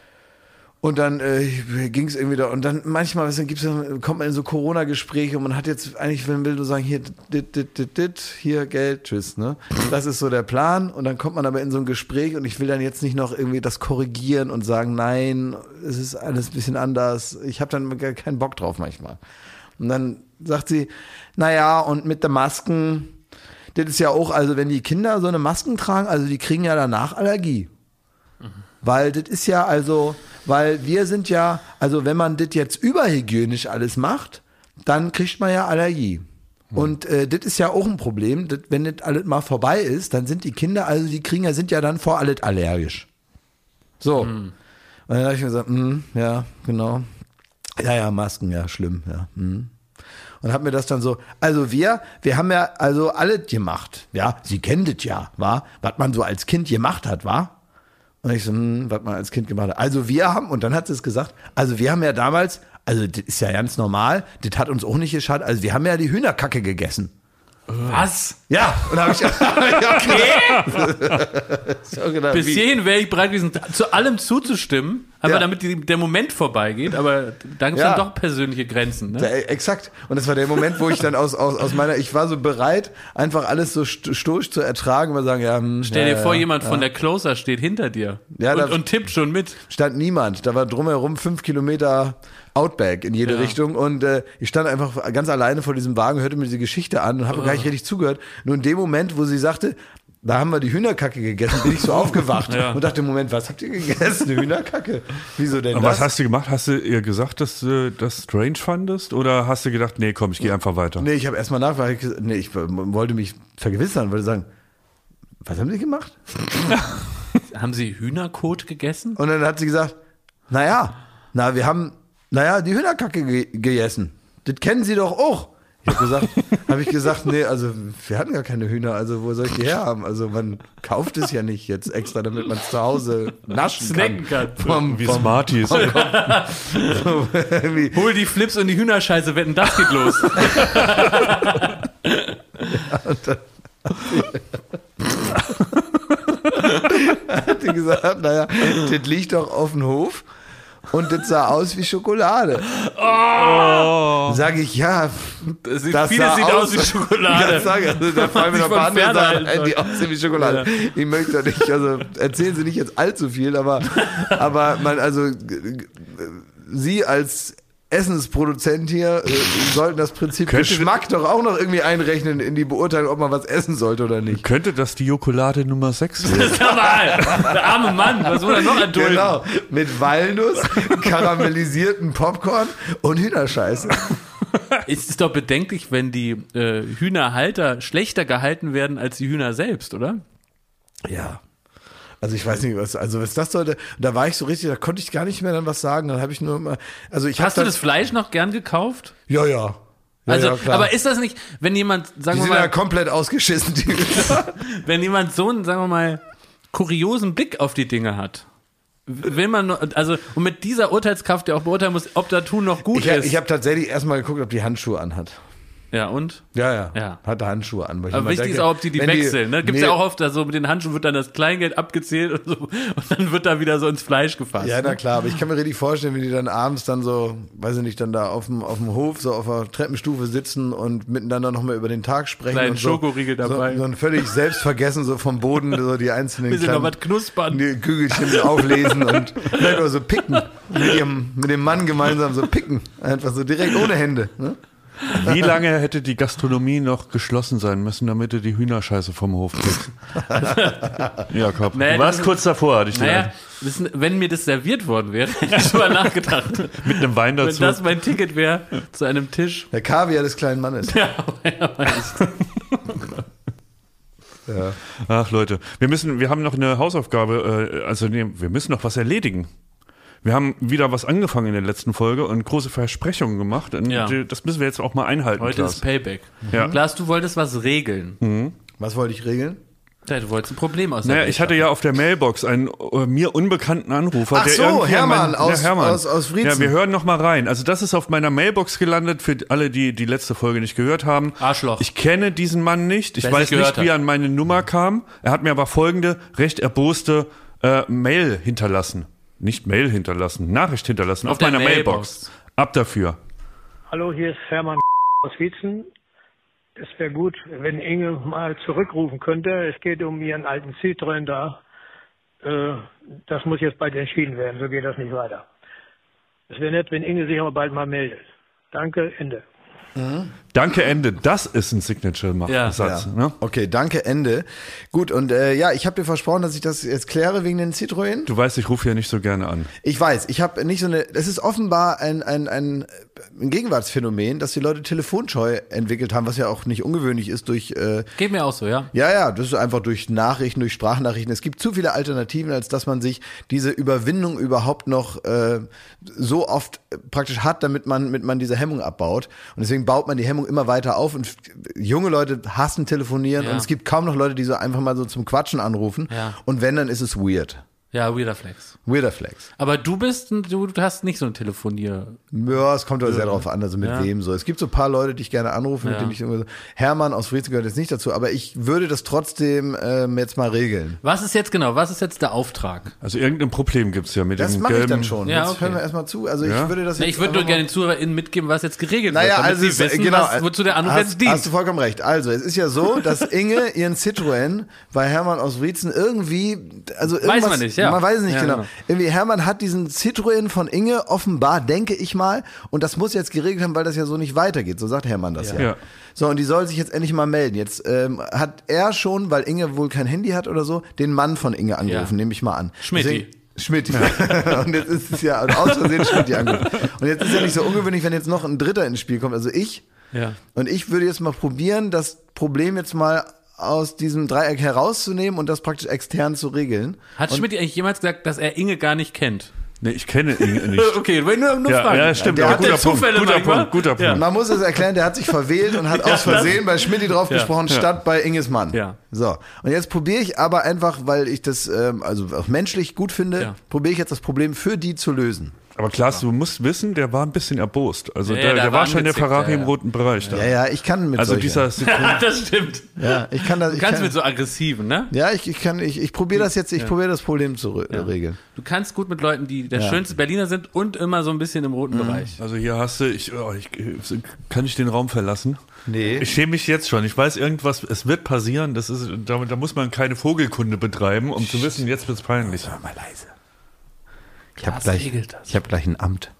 Und dann äh, ging es irgendwie da und dann manchmal weißt du, gibt's, kommt man in so Corona-Gespräche und man hat jetzt eigentlich, wenn man will, nur sagen, hier, dit, dit, dit, dit, hier Geld, tschüss, ne? Das ist so der Plan und dann kommt man aber in so ein Gespräch und ich will dann jetzt nicht noch irgendwie das korrigieren und sagen, nein, es ist alles ein bisschen anders. Ich habe dann gar keinen Bock drauf manchmal. Und dann sagt sie, naja, und mit den Masken, das ist ja auch, also wenn die Kinder so eine Masken tragen, also die kriegen ja danach Allergie. Mhm. Weil das ist ja also... Weil wir sind ja, also wenn man das jetzt überhygienisch alles macht, dann kriegt man ja Allergie. Hm. Und äh, das ist ja auch ein Problem, das, wenn das alles mal vorbei ist, dann sind die Kinder, also die kriegen ja, sind ja dann vor alles allergisch. So. Hm. Und dann habe ich mir gesagt, mh, ja, genau. Ja, ja, Masken, ja, schlimm, ja. Mh. Und hab mir das dann so, also wir, wir haben ja also alles gemacht, ja, Sie kennen das ja, wa? Was man so als Kind gemacht hat, wa? Und ich so, hm, was man als Kind gemacht hat. Also wir haben, und dann hat sie es gesagt, also wir haben ja damals, also das ist ja ganz normal, das hat uns auch nicht geschadet, also wir haben ja die Hühnerkacke gegessen. Was? Ja, und da habe ich Okay. so gedacht, Bis wie- hierhin wäre ich bereit gewesen, zu allem zuzustimmen, aber Ja. damit die, der Moment vorbeigeht, aber da gibt es Ja. dann doch persönliche Grenzen. Ja, Ne? exakt. Und das war der Moment, wo ich dann aus, aus, aus meiner, ich war so bereit, einfach alles so sto- stoisch zu ertragen und sagen, ja, hm, Stell ja, dir vor, ja, jemand ja. von der Closer steht hinter dir Ja, da- und, und tippt schon mit. Stand niemand. Da war drumherum fünf Kilometer Outback in jede Ja. Richtung und äh, ich stand einfach ganz alleine vor diesem Wagen, hörte mir diese Geschichte an und habe gar nicht richtig zugehört. Nur in dem Moment, wo sie sagte, da haben wir die Hühnerkacke gegessen, bin ich so aufgewacht Ja. und dachte, Moment, was habt ihr gegessen? Eine Hühnerkacke? Wieso denn Und das? was hast du gemacht? Hast du ihr gesagt, dass du das strange fandest? Oder hast du gedacht, nee, komm, ich gehe einfach weiter? Nee, ich habe erstmal nachgefragt. Ich gesagt, Nee, ich wollte mich vergewissern, wollte sagen, was haben Sie gemacht? Haben Sie Hühnerkot gegessen? Und dann hat sie gesagt, naja, na, wir haben, naja, die Hühnerkacke ge gegessen. Das kennen Sie doch auch. Ich habe gesagt, habe ich gesagt, nee, also wir hatten gar keine Hühner, also wo soll ich die herhaben? Also man kauft es ja nicht jetzt extra, damit man es zu Hause naschen Snacken kann. Vom, Wie vom, Smarties. so, irgendwie. Hol die Flips und die Hühnerscheiße, wetten, das geht los. Hat die gesagt, naja, das liegt doch auf dem Hof und das sah aus wie Schokolade. Oh. Sag ich, ja, Das sieht, das vieles sah sieht aus wie Ja, Schokolade. sag, also, da fallen mir Sich noch ein paar von andere ferne Sachen halten ein, die aussehen wie Schokolade. Ich möchte doch nicht, also erzählen Sie nicht jetzt allzu viel, aber, aber man, also, g- g- Sie als Essensproduzent hier äh, sollten das Prinzip Könnte- Geschmack doch auch noch irgendwie einrechnen in die Beurteilung, ob man was essen sollte oder nicht. Könnte das die Jokolade Nummer sechs werden? Sag mal, der arme Mann, was soll er noch erdulden? Genau, mit Walnuss, karamellisierten Popcorn und Hühnerscheiße. Es ist doch bedenklich, wenn die äh, Hühnerhalter schlechter gehalten werden als die Hühner selbst, oder? Ja. Also ich weiß nicht, was, also was das sollte, da war ich so richtig, da konnte ich gar nicht mehr dann was sagen, dann habe ich nur immer, also ich Hast hab du das Fleisch noch gern gekauft? Ja, ja. Ja, Also, ja, klar. aber ist das nicht, wenn jemand, sagen die wir sind ja mal, komplett ausgeschissen, die wenn jemand so einen, sagen wir mal, kuriosen Blick auf die Dinge hat, will man, nur- also, und mit dieser Urteilskraft, der auch beurteilen muss, ob das Tun noch gut Ich, ist. ich habe tatsächlich erstmal geguckt, ob die Handschuhe anhat. Ja, und? Ja, ja. Ja. Hatte Handschuhe an. weil ich Aber immer wichtig denke, ist auch, ob die die wenn wechseln. Ne? Gibt es nee, ja auch oft, also mit den Handschuhen wird dann das Kleingeld abgezählt und so. Und dann wird da wieder so ins Fleisch gefasst. Ja, na ne? klar, aber ich kann mir richtig vorstellen, wie die dann abends dann so, weiß ich nicht, dann da auf dem, auf dem Hof, so auf der Treppenstufe sitzen und miteinander nochmal über den Tag sprechen. Kleinen und so, Schokoriegel dabei. So, so ein völlig selbstvergessen, so vom Boden, so die einzelnen Bisschen noch kleinen was knuspern. die Kügelchen auflesen und nein, oder so picken. Mit, ihrem, mit dem Mann gemeinsam so picken. Einfach so direkt ohne Hände. Ne? Wie lange hätte die Gastronomie noch geschlossen sein müssen, damit du die Hühnerscheiße vom Hof kriegst? Jakob, Naja, du warst das- kurz davor, hatte ich Naja, das, wenn mir das serviert worden wäre, hätte ich schon mal nachgedacht. mit einem Wein Wenn dazu. das mein Ticket wäre zu einem Tisch. Der Kaviar des kleinen Mannes. Ja, aber ich- Ja. Ach Leute, wir müssen, wir haben noch eine Hausaufgabe, äh, also nee, wir müssen noch was erledigen. Wir haben wieder was angefangen in der letzten Folge und große Versprechungen gemacht. Und Ja. das müssen wir jetzt auch mal einhalten. heute Klaas. ist Payback. Ja. Klaas, du wolltest was regeln. Was wollte ich regeln? Ja, du wolltest ein Problem aus der Naja, Welt ich hatte ja auf der Mailbox einen äh, mir unbekannten Anrufer. Ach der so, irgendwie an Hermann mein- aus- ja, Hermann. aus- aus Friezen. Ja, wir hören noch mal rein. Also das ist auf meiner Mailbox gelandet für alle, die die letzte Folge nicht gehört haben. Arschloch. Ich kenne diesen Mann nicht. Ich Wer es weiß nicht gehört nicht, wie er hat. an meine Nummer kam. Er hat mir aber folgende recht erboste äh, Mail hinterlassen. Nicht Mail hinterlassen, Nachricht hinterlassen auf, Auf der meiner Mailbox. Mailbox. Ab dafür. Hallo, hier ist Hermann aus Wietzen. Es wäre gut, wenn Inge mal zurückrufen könnte. Es geht um ihren alten Citroën da. Äh, das muss jetzt bald entschieden werden, so geht das nicht weiter. Es wäre nett, wenn Inge sich aber bald mal meldet. Danke, Ende. Danke, Ende. Das ist ein Ja. Signature-Satz. Ja. Ne? Okay, danke, Ende. Gut, und äh, ja, ich habe dir versprochen, dass ich das jetzt kläre wegen den Citroën. Du weißt, ich rufe ja nicht so gerne an. Ich weiß, ich habe nicht so eine, das ist offenbar ein, ein, ein, ein Gegenwartsphänomen, dass die Leute telefonscheu entwickelt haben, was ja auch nicht ungewöhnlich ist durch, äh, Geht mir auch so, ja. ja, ja, das ist einfach durch Nachrichten, durch Sprachnachrichten. Es gibt zu viele Alternativen, als dass man sich diese Überwindung überhaupt noch äh, so oft praktisch hat, damit man, damit man diese Hemmung abbaut. Und deswegen baut man die Hemmung immer weiter auf. Und junge Leute hassen telefonieren Ja. und es gibt kaum noch Leute, die so einfach mal so zum Quatschen anrufen. Ja. Und wenn, dann ist es weird. Ja, weirder Flex. Weirder Flex. Aber du bist, ein- du, du hast nicht so ein Telefonier. Ja, es kommt doch sehr drauf an, also mit Ja. wem so. Es gibt so ein paar Leute, die ich gerne anrufe, mit Ja. denen ich irgendwie so, Hermann aus Friezen gehört jetzt nicht dazu, aber ich würde das trotzdem ähm, jetzt mal regeln. Was ist jetzt genau, was ist jetzt der Auftrag? Also irgendein Problem gibt's ja mit Das dem mache ich gelben... dann schon. Ja, Jetzt okay. hören wir erstmal zu. Also Ja? ich würde das Na, jetzt ich würde nur einfach gerne den ZuhörerInnen mitgeben, was jetzt geregelt Naja, wird, damit also sie es, wissen, genau, was, wozu der Anruf hast, jetzt dient. hast du vollkommen recht. Also es ist ja so, dass Inge ihren Citroën bei Hermann aus Friezen irgendwie, also irgendwas, man nicht, ja. man weiß es nicht Ja, genau. genau. Irgendwie Hermann hat diesen Citroën von Inge offenbar, denke ich mal, und das muss jetzt geregelt haben, weil das ja so nicht weitergeht. So sagt Hermann das ja. Ja. So, und die soll sich jetzt endlich mal melden. Jetzt ähm, hat er schon, weil Inge wohl kein Handy hat oder so, den Mann von Inge angerufen, Ja. nehme ich mal an. Schmidti. Deswegen- Schmidti. Und jetzt ist es ja aus Versehen Schmidti angerufen. Und jetzt ist ja nicht so ungewöhnlich, wenn jetzt noch ein Dritter ins Spiel kommt, also ich. Ja. Und ich würde jetzt mal probieren, das Problem jetzt mal aus diesem Dreieck herauszunehmen und das praktisch extern zu regeln. Hat Schmidt eigentlich jemals gesagt, dass er Inge gar nicht kennt? Nee, ich kenne ihn nicht. Okay, wenn nur, nur Ja, fragen. ja, stimmt. Der aber hat guter ja Punkt, Zufälle guter manchmal. Punkt, guter Ja. Punkt. Man muss es erklären, der hat sich verwählt und hat aus Versehen bei Schmidti drauf Ja. gesprochen, statt bei Inges Mann. Ja. So, und jetzt probiere ich aber einfach, weil ich das ähm, also auch menschlich gut finde, Ja. probiere ich jetzt das Problem für die zu lösen. Aber Klaas, du musst wissen, der war ein bisschen erbost. Also Ja, der, da der war war schon der angezickt, Ferrari ja, im ja. roten Bereich da. Ja, ja, ich kann mit Also solchen. dieser Citroën. das stimmt. Ja, ich kann das. Du Ich kannst kann, mit so aggressiven, ne? ja, ich, ich kann, ich, ich probiere das jetzt, ich probiere das Problem zu re- Ja. regeln. Du kannst gut mit Leuten, die der Ja. schönste Berliner sind und immer so ein bisschen im roten Bereich. Also hier hast du, ich, oh, ich, kann ich den Raum verlassen? Nee. Ich schäme mich jetzt schon. Ich weiß irgendwas, es wird passieren. Das ist, da, da muss man keine Vogelkunde betreiben, um zu wissen, jetzt wird's peinlich. mal leise. Ich habe Klaas gleich, regelt das. ich habe gleich ein Amt.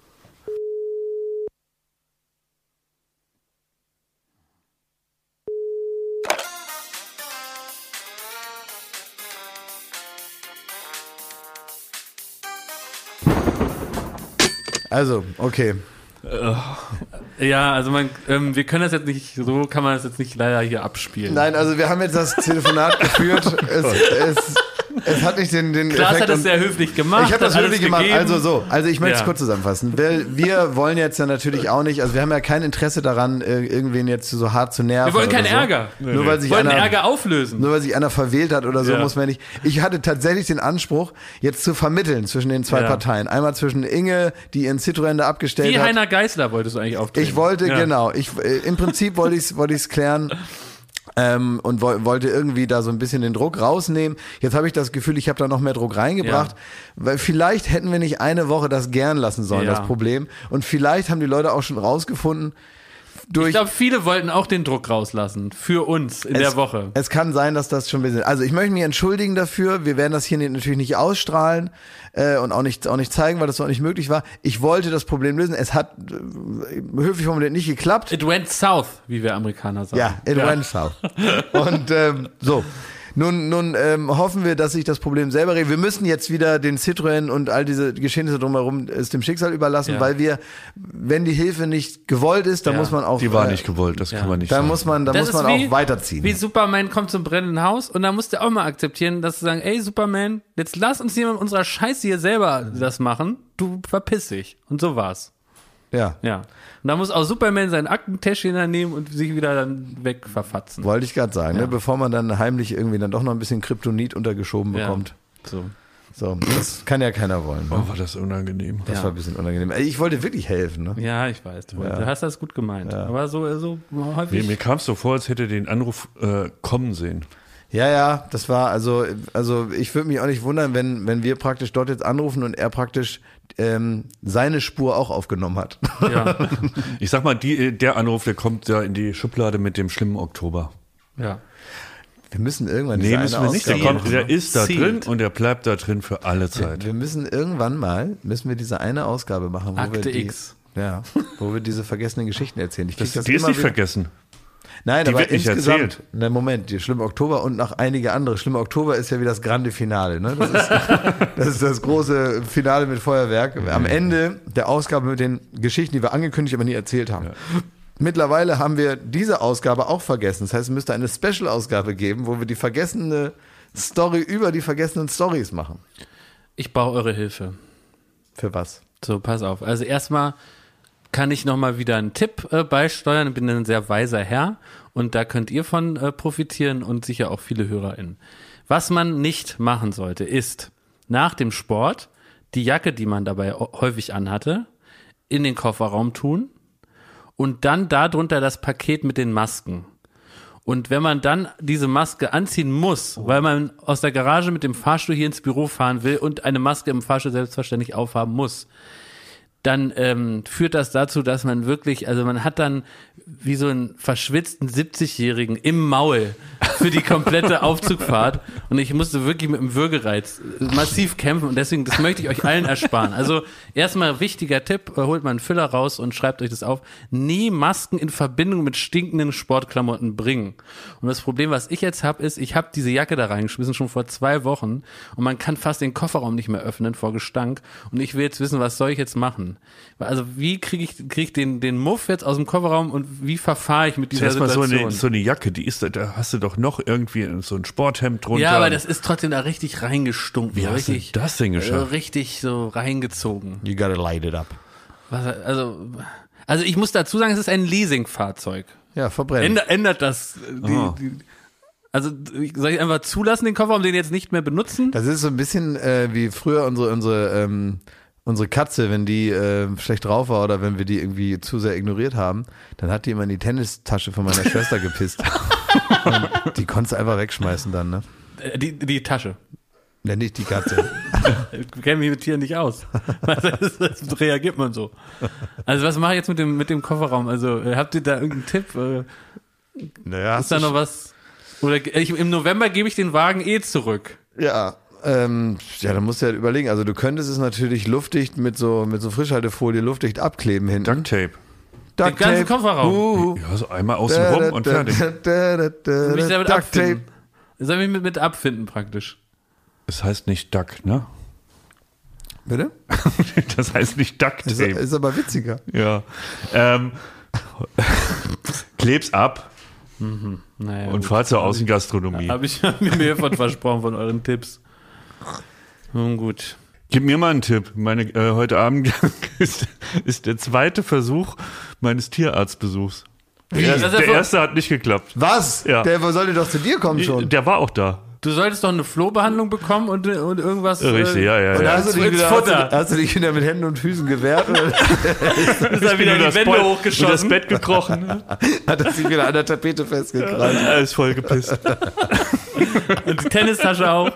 Also, okay. Ja, also man, ähm, wir können das jetzt nicht, so kann man das jetzt nicht leider hier abspielen. Nein, also wir haben jetzt das Telefonat geführt. Es, es, es hat nicht den, den Klaas Effekt hat es und- sehr höflich gemacht. Ich habe das hat wirklich alles gemacht. gegeben. Also so, also ich möchte es Ja. kurz zusammenfassen. Wir, wir wollen jetzt ja natürlich auch nicht, also wir haben ja kein Interesse daran, äh, irgendwen jetzt so hart zu nerven. Wir wollen oder keinen so. Ärger. Nur weil Wir sich wollen einer, Ärger auflösen. nur weil sich einer verwählt hat oder so, Ja. muss man nicht. Ich hatte tatsächlich den Anspruch, jetzt zu vermitteln zwischen den zwei Ja. Parteien. Einmal zwischen Inge, die ihren Citroën da abgestellt Wie hat. Heiner Geißler wolltest du eigentlich auftreten. Ich wollte, Ja. genau, ich, äh, im Prinzip wollte ich es wollte ich's klären. Ähm, und wo, wollte irgendwie da so ein bisschen den Druck rausnehmen. Jetzt habe ich das Gefühl, ich habe da noch mehr Druck reingebracht, Ja. weil vielleicht hätten wir nicht eine Woche das gern lassen sollen, Ja. das Problem. Und vielleicht haben die Leute auch schon rausgefunden, durch Ich glaube, viele wollten auch den Druck rauslassen. Für uns in es, der Woche. Es kann sein, dass das schon ein bisschen. Also ich möchte mich entschuldigen dafür. Wir werden das hier natürlich nicht ausstrahlen äh, und auch nicht auch nicht zeigen, weil das auch nicht möglich war. Ich wollte das Problem lösen. Es hat äh, höflich formuliert nicht geklappt. It went south, wie wir Amerikaner sagen. Ja, it went south. Und ähm, so. Nun, nun ähm, hoffen wir, dass sich das Problem selber regelt. Wir müssen jetzt wieder den Citroën und all diese Geschehnisse drumherum es dem Schicksal überlassen, Ja. weil wir, wenn die Hilfe nicht gewollt ist, dann Ja. muss man auch. Die war äh, nicht gewollt, das Ja. kann man nicht Da sagen. muss man, da Das muss man ist wie- auch weiterziehen. Wie Superman kommt zum brennenden Haus und da musst du auch mal akzeptieren, dass du sagen, ey Superman, jetzt lass uns jemand mit unserer Scheiße hier selber das machen. Du verpiss dich. Und so war's. Ja. Ja. Und da muss auch Superman sein Aktentäschchen dann nehmen und sich wieder dann wegverfatzen. Wollte ich gerade sagen, Ja. ne? Bevor man dann heimlich irgendwie dann doch noch ein bisschen Kryptonit untergeschoben Ja. bekommt. So. So, das kann ja keiner wollen. Ne? Oh, war das unangenehm. Das Ja. war ein bisschen unangenehm. Ey, Ich wollte wirklich helfen. Ne? Ja, ich weiß. Du, Ja. du hast das gut gemeint. Ja. Aber so, so häufig. Mir, mir kam es so vor, als hätte den Anruf äh, kommen sehen. Ja, ja, das war also, also ich würde mich auch nicht wundern, wenn, wenn wir praktisch dort jetzt anrufen und er praktisch ähm, seine Spur auch aufgenommen hat. Ja. Ich sag mal, die, der Anruf, der kommt ja in die Schublade mit dem schlimmen Oktober. ja. Wir müssen irgendwann Nee, diese müssen eine wir nicht. Der, Ausgabe kommt, machen. der ist da Sealed. drin und der bleibt da drin für alle Zeit. Wir müssen irgendwann mal, müssen wir diese eine Ausgabe machen, wo Akte wir die, X. ja, wo wir diese vergessenen Geschichten erzählen. Ich krieg Das, das die ist immer nicht wieder- vergessen. Nein, Die aber wird nicht insgesamt, erzählt. ne, Moment, die Schlimme Oktober und noch einige andere. Schlimme Oktober ist ja wie das grande Finale, ne? Das ist das, ist das große Finale mit Feuerwerk. Am Ende der Ausgabe mit den Geschichten, die wir angekündigt, aber nie erzählt haben. Mittlerweile haben wir diese Ausgabe auch vergessen. Das heißt, es müsste eine Special-Ausgabe geben, wo wir die vergessene Story über die vergessenen Stories machen. Ich brauche eure Hilfe. Für was? So, pass auf. Also erstmal kann ich nochmal wieder einen Tipp äh, beisteuern. Ich bin ein sehr weiser Herr und da könnt ihr von äh, profitieren und sicher auch viele HörerInnen. Was man nicht machen sollte, ist nach dem Sport die Jacke, die man dabei häufig anhatte, in den Kofferraum tun und dann darunter das Paket mit den Masken. Und wenn man dann diese Maske anziehen muss, weil man aus der Garage mit dem Fahrstuhl hier ins Büro fahren will und eine Maske im Fahrstuhl selbstverständlich aufhaben muss, dann ähm, führt das dazu, dass man wirklich, also man hat dann wie so einen verschwitzten siebzigjährigen im Maul für die komplette Aufzugfahrt und ich musste wirklich mit dem Würgereiz massiv kämpfen und deswegen, das möchte ich euch allen ersparen. Also erstmal wichtiger Tipp, holt mal einen Füller raus und schreibt euch das auf, nie Masken in Verbindung mit stinkenden Sportklamotten bringen. Und das Problem, was ich jetzt habe, ist, ich habe diese Jacke da reingeschmissen, schon vor zwei Wochen und man kann fast den Kofferraum nicht mehr öffnen vor Gestank und ich will jetzt wissen, was soll ich jetzt machen? Also wie kriege ich, krieg ich den, den Muff jetzt aus dem Kofferraum und wie verfahre ich mit dieser Erstmal so Situation? eine, so eine Jacke, die ist, da- da hast du doch noch irgendwie so ein Sporthemd drunter. Ja, aber das ist trotzdem da richtig reingestunken. Wie so hast du richtig, das denn geschafft? äh, richtig so reingezogen. You gotta light it up. Was, also, also ich muss dazu sagen, es ist ein Leasingfahrzeug. Ja, verbrennen. Ändert, ändert das äh, die, Oh. die, also soll ich einfach zulassen, den Kofferraum, den jetzt nicht mehr benutzen? Das ist so ein bisschen äh, wie früher unsere unsere ähm, unsere Katze, wenn die äh, schlecht drauf war oder wenn wir die irgendwie zu sehr ignoriert haben, dann hat die immer in die Tennistasche von meiner Schwester gepisst. Und die konntest du einfach wegschmeißen dann, ne? Äh, Die, die Tasche. Ja, nicht die Katze. Ich kenne mich mit Tieren nicht aus. Das, das reagiert man so. Also was mache ich jetzt mit dem, mit dem Kofferraum? Also äh, habt ihr da irgendeinen Tipp? Äh, Naja, Ist da noch was? Oder ich, im November gebe ich den Wagen eh zurück. Ja, ähm, ja, da musst du halt überlegen. Also du könntest es natürlich luftdicht mit so mit so Frischhaltefolie luftdicht abkleben hinten. Ducktape. Den ganzen Kofferraum. Uh, Ja, so einmal außen rum und fertig. Soll ich damit Ducktape. abfinden? Soll ich mich mit, mit abfinden praktisch? Es heißt nicht Duck, ne? Bitte? Das heißt nicht Ist, Ducktape. ist aber witziger. Ja. Ähm, kleb's ab Naja, und fahr zur Außengastronomie. Habe ich hab mir mehr von versprochen von euren Tipps. Nun gut. Gib mir mal einen Tipp. Meine, äh, heute Abend ist, ist der zweite Versuch meines Tierarztbesuchs. Wie? Der, Das ist der ja erste hat nicht geklappt. Was? Ja. Der sollte doch zu dir kommen schon. Der war auch da. Du solltest doch eine Flohbehandlung bekommen und, und irgendwas. Richtig, äh, ja, ja. Und ja. hast, du dich ins wieder, hast, Futter. du, hast du dich wieder mit Händen und Füßen gewehrt? Oder Ist er wieder Über die Wände Pol- hochgeschossen. über das Bett gekrochen. hat er sich wieder an der Tapete festgekrallt? Er ist voll gepisst. Und die Tennistasche auch.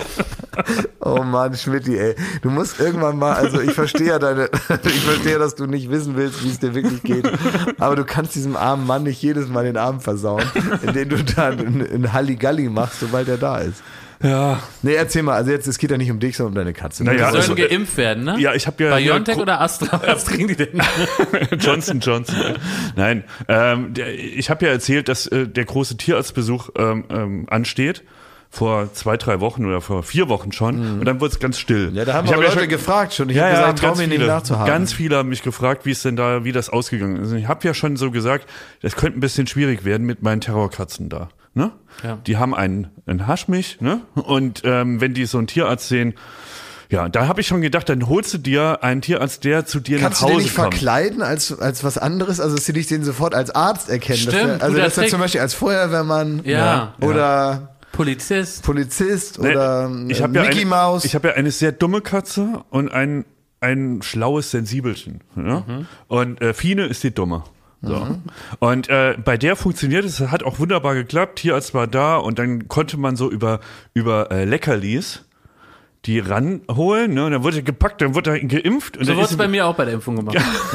Oh Mann, Schmidti, ey. Du musst irgendwann mal, also ich verstehe ja deine, ich verstehe, dass du nicht wissen willst, wie es dir wirklich geht. Aber du kannst diesem armen Mann nicht jedes Mal den Arm versauen, indem du dann ein Halligalli machst, sobald er da ist. Ja. Nee, erzähl mal, also jetzt, es geht ja nicht um dich, sondern um deine Katze. Naja, Die sollen also, geimpft werden, ne? Ja, ich habe ja... BioNTech ja, oder Astra? Was kriegen die denn? Johnson Johnson. Nein, ähm, der, ich habe ja erzählt, dass äh, der große Tierarztbesuch ähm, ähm, ansteht. Vor zwei, drei Wochen oder vor vier Wochen schon. Mhm. Und dann wurde es ganz still. Ja, da haben ich wir hab Leute schon, gefragt schon. Ich ja, habe ja, gesagt, trau ganz mir nicht viele, nachzuhaken. ganz viele haben mich gefragt, wie es denn da, wie das ausgegangen ist. Ich habe ja schon so gesagt, das könnte ein bisschen schwierig werden mit meinen Terrorkatzen da. Ne? Ja. Die haben einen, einen Haschmich, ne? Und ähm, wenn die so einen Tierarzt sehen, ja, da habe ich schon gedacht, dann holst du dir einen Tierarzt, der zu dir Kannst nach du Hause den nicht kommt. verkleiden als, als was anderes? Also, dass sie dich den sofort als Arzt erkennen. Stimmt, dass der, also, guter dass er Trick. zum Beispiel als Feuerwehrmann Ja. oder Polizist. Polizist Nee, oder ich hab äh, ja Mickey eine, Maus. Ich habe ja eine sehr dumme Katze und ein, ein schlaues Sensibelchen. Ja? Mhm. Und äh, Fine ist die dumme. So. Mhm. Und äh, bei der funktioniert es, hat auch wunderbar geklappt. Tierarzt war da und dann konnte man so über, über äh, Leckerlis die ranholen, ne? Und dann wurde er gepackt, dann wurde er geimpft. Und So dann wurde ist es bei mir auch bei der Impfung gemacht.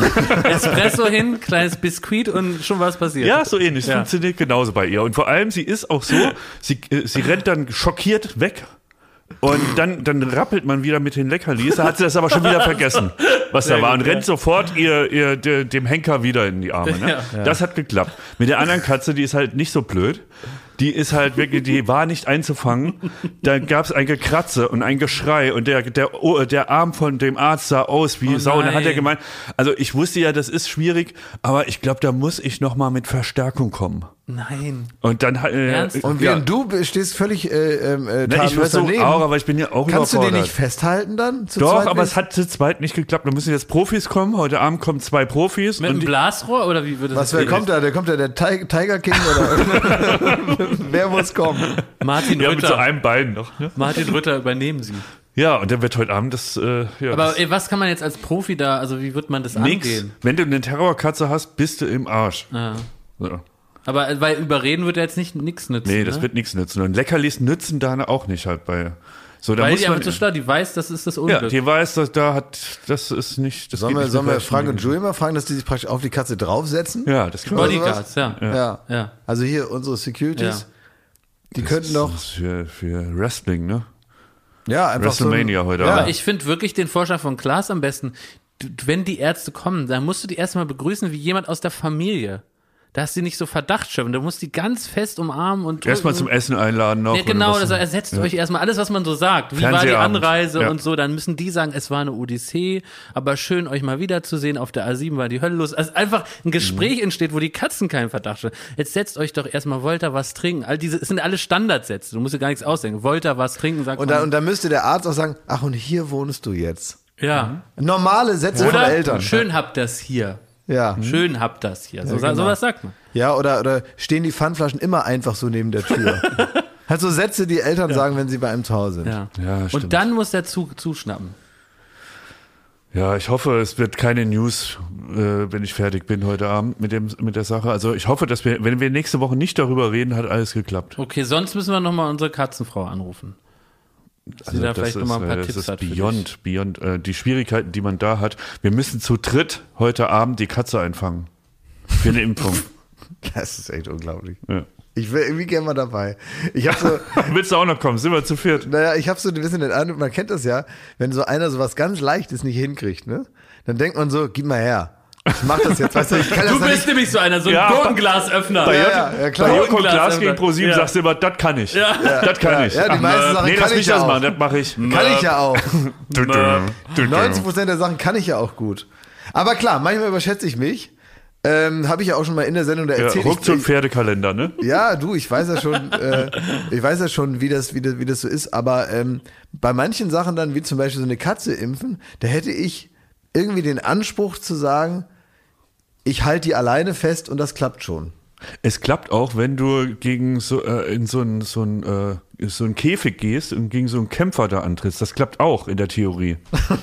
Espresso hin, kleines Biskuit und schon was passiert. Ja, so ähnlich. Ja. Funktioniert genauso bei ihr. Und vor allem, sie ist auch so, sie, äh, sie rennt dann schockiert weg. Und dann, dann rappelt man wieder mit den Leckerlis. Da hat sie das aber schon wieder vergessen, was Sehr da war. gut, Und ja. rennt sofort ihr, ihr, de, dem Henker wieder in die Arme. Ne? Ja. Das hat geklappt. Mit der anderen Katze, die ist halt nicht so blöd. Die ist halt wirklich, die war nicht einzufangen. Da gab es ein Gekratze und ein Geschrei und der, der, oh, der Arm von dem Arzt sah aus wie Oh Sau. Und dann hat er nein. gemeint, also ich wusste ja, das ist schwierig, aber ich glaube, da muss ich noch mal mit Verstärkung kommen. Nein. Und dann äh, Ernst? Und ja. während du stehst völlig äh, ähm, äh, Na, ich tatenlos versuche daneben. auch, aber ich bin ja auch Kannst du den überfordert. nicht festhalten dann? Zu Doch, zweit aber nicht? es hat zu zweit nicht geklappt. Da müssen jetzt Profis kommen. Heute Abend kommen zwei Profis. Mit und einem die, Blasrohr oder wie würde das Was, wer kommt da? Der kommt da, der Ti- Tiger King oder? Wer muss kommen? Martin ja, mit so Rütter. einem Bein noch. Ne? Martin Rütter, übernehmen Sie. Ja, und dann wird heute Abend das. Äh, ja, Aber das ey, was kann man jetzt als Profi da, also wie wird man das nix. angehen? Wenn du eine Terrorkatze hast, bist du im Arsch. Ja. Ja. Aber äh, weil überreden wird ja jetzt nicht nichts nützen. Nee, das ne? wird nichts nützen. Und Leckerlis nützen da auch nicht halt bei. So, da Weil muss die man, einfach so schlau, die weiß, das ist das ja, Unglück. die weiß, dass da hat, das ist nicht. Das Sollen geht wir, nicht sollen wir mit Frank und falschen Julie mal fragen, dass die sich praktisch auf die Katze draufsetzen? Dingen. Ja, das kann Oder man. Bodyguards, ja. Ja. Ja. ja. Also hier unsere Securities, die könnten doch, Das ist für, für Wrestling, ne? ja, einfach WrestleMania so ein, heute ja. Abend. Ich finde wirklich den Vorschlag von Klaas am besten. Du, wenn die Ärzte kommen, dann musst du die erstmal begrüßen wie jemand aus der Familie. Da hast du nicht so Verdacht schöpfen. Du musst die ganz fest umarmen und drücken. Erstmal zum Essen einladen noch. Ja, genau, oder was. also ersetzt euch erstmal alles, was man so sagt. Wie war die Fernsehabend. Anreise Ja. und so, dann müssen die sagen, es war eine Odyssee, aber schön, euch mal wiederzusehen. Auf der A sieben war die Hölle los. Also einfach ein Gespräch entsteht, wo die Katzen keinen Verdacht haben. Jetzt setzt euch doch erstmal, wollt ihr was trinken? All diese, es sind alle Standardsätze. Du musst dir gar nichts ausdenken. Wollt ihr was trinken? Sagt Und man. dann, und dann müsste der Arzt auch sagen, ach, und hier wohnst du jetzt. ja. Normale Sätze von Oder Eltern. schön habt das hier. Ja. Schön habt das hier. So, genau. sowas sagt man. Ja, oder, oder stehen die Pfandflaschen immer einfach so neben der Tür? Halt so Sätze, die Eltern sagen, wenn sie bei einem zu Hause sind. Ja. Ja, stimmt. Und dann muss der Zug zuschnappen. Ja, ich hoffe, es wird keine News, äh, wenn ich fertig bin heute Abend mit dem mit der Sache. Also ich hoffe, dass wir, wenn wir nächste Woche nicht darüber reden, hat alles geklappt. Okay, sonst müssen wir nochmal unsere Katzenfrau anrufen. Dass sie da vielleicht nochmal ein paar äh, Tipps das ist hat für beyond, dich. beyond äh, die Schwierigkeiten, die man da hat. Wir müssen zu dritt heute Abend die Katze einfangen für eine Impfung. Das ist echt unglaublich. Ja. Ich will irgendwie gerne mal dabei. Ich habe so, Willst du auch noch kommen? Sind wir zu viert? naja, ich habe so ein bisschen den Eindruck, man kennt das ja, wenn so einer so was ganz Leichtes nicht hinkriegt, ne? Dann denkt man so, gib mal her. Ich mach das jetzt, weißt du, ich kann das Du doch bist nicht. nämlich so einer, so ein Ja, Gurkenglasöffner. Bei, Ja, J- ja, ja, klar. bei Joko und Glas Glas gegen einfach. ProSieben Ja. sagst du immer, das kann ich. Ja. Das kann ich. Ja, die meisten Sachen nee, kann lass ich mich ja das auch. machen, das mache ich. Kann ich ja auch. Du, du, du, du. neunzig Prozent der Sachen kann ich ja auch gut. Aber klar, manchmal überschätze ich mich. Ähm, habe ich ja auch schon mal in der Sendung da Ja, erzählt. ruckzuck Ich- Pferdekalender, ne? Ja, du, ich weiß ja schon, äh, ich weiß ja schon, wie das, wie das, wie das so ist, aber ähm, bei manchen Sachen dann, wie zum Beispiel so eine Katze impfen, da hätte ich irgendwie den Anspruch zu sagen, ich halte die alleine fest und das klappt schon. Es klappt auch, wenn du gegen so äh, in so einen so ein, äh, so einen Käfig gehst und gegen so einen Kämpfer da antrittst. Das klappt auch in der Theorie.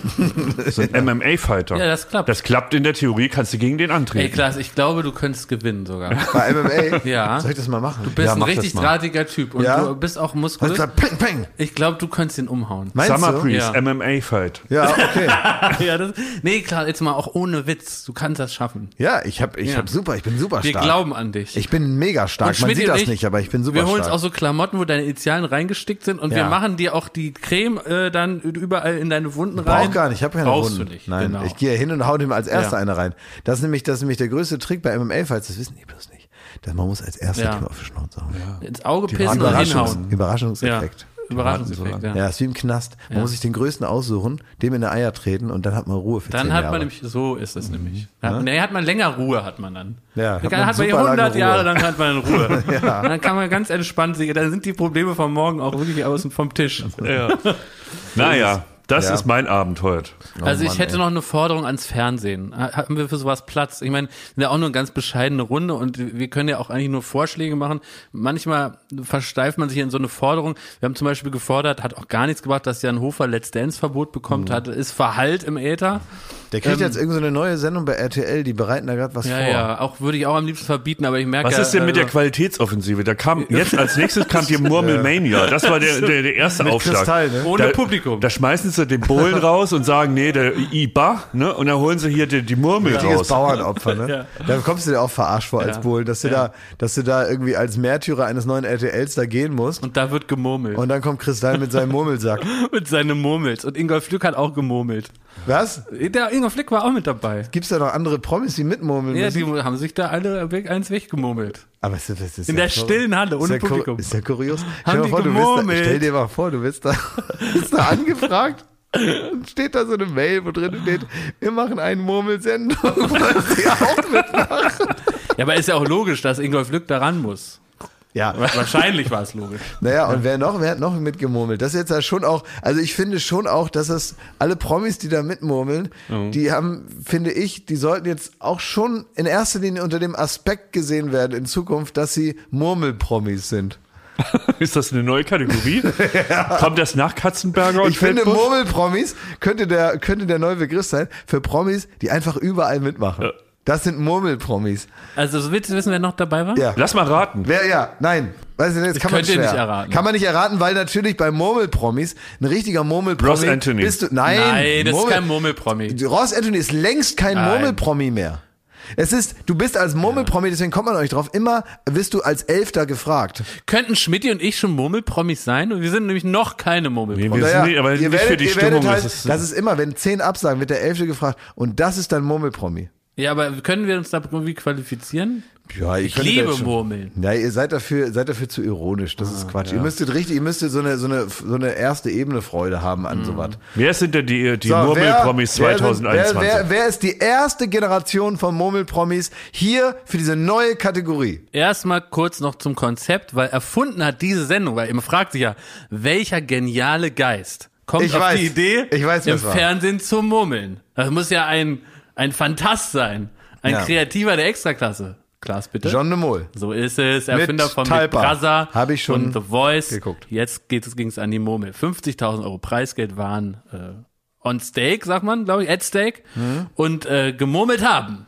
So ein M M A-Fighter. Ja, das klappt. Das klappt in der Theorie, kannst du gegen den Ey, antreten. Klaas, ich glaube, du könntest gewinnen sogar. Bei M M A? Ja. Soll ich das mal machen? Du bist Ja, ein mach das richtig mal. drahtiger Typ und Ja? du bist auch Und muskulös. zwar peng, peng. Ich glaube, du könntest ihn umhauen. Meinst Summer du? Breeze, Ja. M M A-Fight. Ja, okay. ja, das, nee, klar, jetzt mal auch ohne Witz. Du kannst das schaffen. Ja, ich hab, ich Ja. hab super, ich bin super Wir stark. glauben an dich. Ich bin mega stark. Und Man Schmidt sieht und das ich, nicht, aber ich bin super Wir holen uns stark. auch so Klamotten, wo deine Initialen reingestickt sind und wir Ja. machen dir auch die Creme äh, dann überall in deine Wunden Brauch rein. gar nicht, ich habe keine Brauchst Wunden. du nicht, Nein, genau. ich gehe hin und hau dem als erster Ja. eine rein. Das ist nämlich, das ist nämlich der größte Trick bei M M A-Fights, das wissen die bloß nicht. Dass man muss als erster Ja. ja. auf die Schnauze hauen. Ja. Ins Auge pissen oder Überraschungs hinhauen. Ja. Überraschungseffekt. Überraschungseffekt, ja. Ja, ist wie im Knast. Man Ja. muss sich den größten aussuchen, dem in die Eier treten und dann hat man Ruhe für Dann zehn hat Jahre. man nämlich, so ist es nämlich. Dann hat, nee, hat man länger Ruhe, hat man dann. Ja, dann hat hat man man hier super lange hundert Ruhe. Jahre lang hat man Ruhe. ja. Dann kann man ganz entspannt sich, dann sind die Probleme von morgen auch wirklich außen vom Tisch. Ja. Naja, das Ja. ist mein Abend heute. Also ich Mann, hätte ey. noch eine Forderung ans Fernsehen. Ha- Haben wir für sowas Platz? Ich meine, wir sind ja auch nur eine ganz bescheidene Runde und wir können ja auch eigentlich nur Vorschläge machen. Manchmal versteift man sich in so eine Forderung. Wir haben zum Beispiel gefordert, hat auch gar nichts gebracht, dass Jan Hofer Let's Dance Verbot bekommt Mhm. hat, ist Verhallt im Äther. Der kriegt Ähm, jetzt irgendeine so eine neue Sendung bei R T L, die bereiten da gerade was Ja, vor. ja, auch würde ich auch am liebsten verbieten, aber ich merke Was ja, ist denn mit der also- Qualitätsoffensive? Da kam jetzt als nächstes kam die Murmelmania. Das war der, der, der erste Mit Aufschlag. Kristall, ne? Ohne da, Publikum. Da schmeißen sie den Bohlen raus und sagen, nee, der I B A, ne? Und dann holen sie hier die, die Murmel Richtiges raus. Bauernopfer, ne? Ja. Da kommst du dir auch verarscht vor als Ja. Bohlen, dass du Ja. da, dass du da irgendwie als Märtyrer eines neuen R T Ls da gehen musst. Und da wird gemurmelt. Und dann kommt Kristall mit seinem Murmelsack. mit seinem Murmels. Und Ingolf Lück hat auch gemurmelt. Was? Der Ingolf Lück war auch mit dabei. Gibt's da noch andere Promis, die mitmurmeln Ja, müssen? die haben sich da alle weg, eins weggemurmelt. Aber ist das, das ist In ja der kur- stillen Halle, ohne ist ja kur- Publikum. Ist ja kurios. Haben Stell dir die vor, du wirst da, gemurmelt. stell dir mal vor, du wirst da, bist da angefragt. Und steht da so eine Mail, wo drin steht, wir machen eine Murmelsendung, wollen Sie auch mitmachen? Ja, aber ist ja auch logisch, dass Ingolf Lück da ran muss. Ja, Wahrscheinlich war es logisch. naja, und wer noch, wer hat noch mitgemurmelt? Das ist jetzt ja schon auch, also ich finde schon auch, dass es alle Promis, die da mitmurmeln, die haben, finde ich, die sollten jetzt auch schon in erster Linie unter dem Aspekt gesehen werden in Zukunft, dass sie Murmelpromis sind. Ist das eine neue Kategorie? Kommt das nach Katzenberger und Ich finde, Feldbusch? Murmelpromis könnte der, könnte der neue Begriff sein für Promis, die einfach überall mitmachen. Ja. Das sind Murmelpromis. Also willst du wissen, wer noch dabei war? Ja. Lass mal raten. Wer, ja, nein. Weiß ich nicht, das kann man könnt ihr schwer. nicht erraten. Kann man nicht erraten, weil natürlich bei Murmelpromis ein richtiger Murmelpromi Ross Anthony. bist du, nein, Nein, das Murmel- ist kein Murmelpromi. Ross Anthony ist längst kein Nein. Murmelpromi mehr. Es ist, du bist als Murmelpromi, deswegen kommt man auch nicht drauf, immer wirst du als Elfter gefragt. Könnten Schmidti und ich schon Murmelpromis sein? Und wir sind nämlich noch keine Murmelpromis. Wir sind nicht, aber ihr nicht für werdet, die ihr werdet Stimmung. halt, das ist, das ist immer, wenn zehn absagen, wird der Elfte gefragt und das ist dann Murmelpromi. Ja, aber können wir uns da irgendwie qualifizieren? Ja, ihr Ich könntet liebe jetzt schon- Murmeln. Ja, ihr seid dafür, seid dafür zu ironisch. Das ist Quatsch. Ihr müsstet richtig, ihr müsstet so eine, so eine, so eine erste Ebene Freude haben an sowas. wer sind denn die, die So, Murmelpromis wer- wer sind- zwanzig einundzwanzig? Wer, wer, wer ist die erste Generation von Murmelpromis hier für diese neue Kategorie? Erstmal kurz noch zum Konzept, weil erfunden hat diese Sendung, weil man fragt sich ja, welcher geniale Geist kommt Ich auf weiß. die Idee, Ich weiß, wer im es war. Fernsehen zu murmeln. Das muss ja ein, ein Fantast sein. Ein Ja. Kreativer der Extraklasse. Klaas, bitte. John de Mol. So ist es. Erfinder von Big Talpa. Brother Hab ich schon und The Voice. geguckt. Jetzt geht es, ging es an die Murmel. fünfzigtausend Euro Preisgeld waren äh, on stake, sagt man, glaube ich, at stake. Mhm. Und äh, gemurmelt haben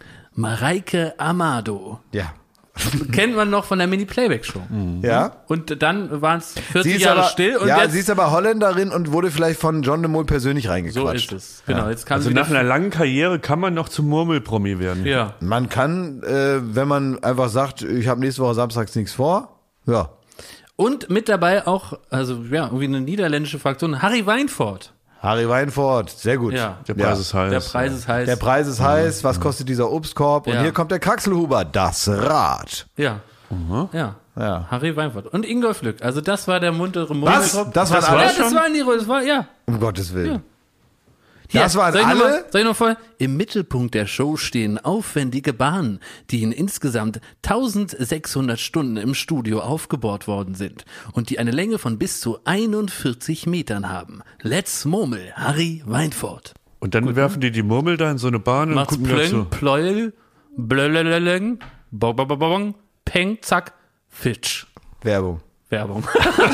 Mareike Amado. Ja. Kennt man noch von der Mini-Playback-Show. Ja. Und dann waren es vierzig Sie ist Jahre aber, still und ja, jetzt sie ist aber Holländerin und wurde vielleicht von John de Mol persönlich so reingequatscht. ist es. Genau, jetzt kam Also sie nach wieder. einer langen Karriere kann man noch zum Murmelpromi werden. Ja. Man kann, äh, wenn man einfach sagt, ich habe nächste Woche samstags nichts vor, ja. Und mit dabei auch, also ja, irgendwie eine niederländische Fraktion, Harry Weinfurt. Harry Weinfurt, sehr gut. Ja. Der Preis ist heiß. Der Preis ist heiß. Der Preis ist heiß, was kostet dieser Obstkorb? Und Ja. hier kommt der Kraxelhuber, das Rad. Ja. Ja. Ja. Harry Weinfurt. Und Ingolf Lück. Also das war der muntere Was? Murmeltropf. Das waren ja, alle das schon? waren die, das war, ja. Um Gottes Willen. Hier, Das waren soll ich noch alle? Mal, soll ich noch voll? Im Mittelpunkt der Show stehen aufwendige Bahnen, die in insgesamt eintausendsechshundert Stunden im Studio aufgebaut worden sind und die eine Länge von bis zu einundvierzig Metern haben. Let's Murmel, Harry Weinfurt. Und dann werfen die die Murmel da in so eine Bahn und Macht's gucken plöng, dazu. pleuel, blölölölöng, bobobobong, peng, zack, fitsch. Werbung. Werbung.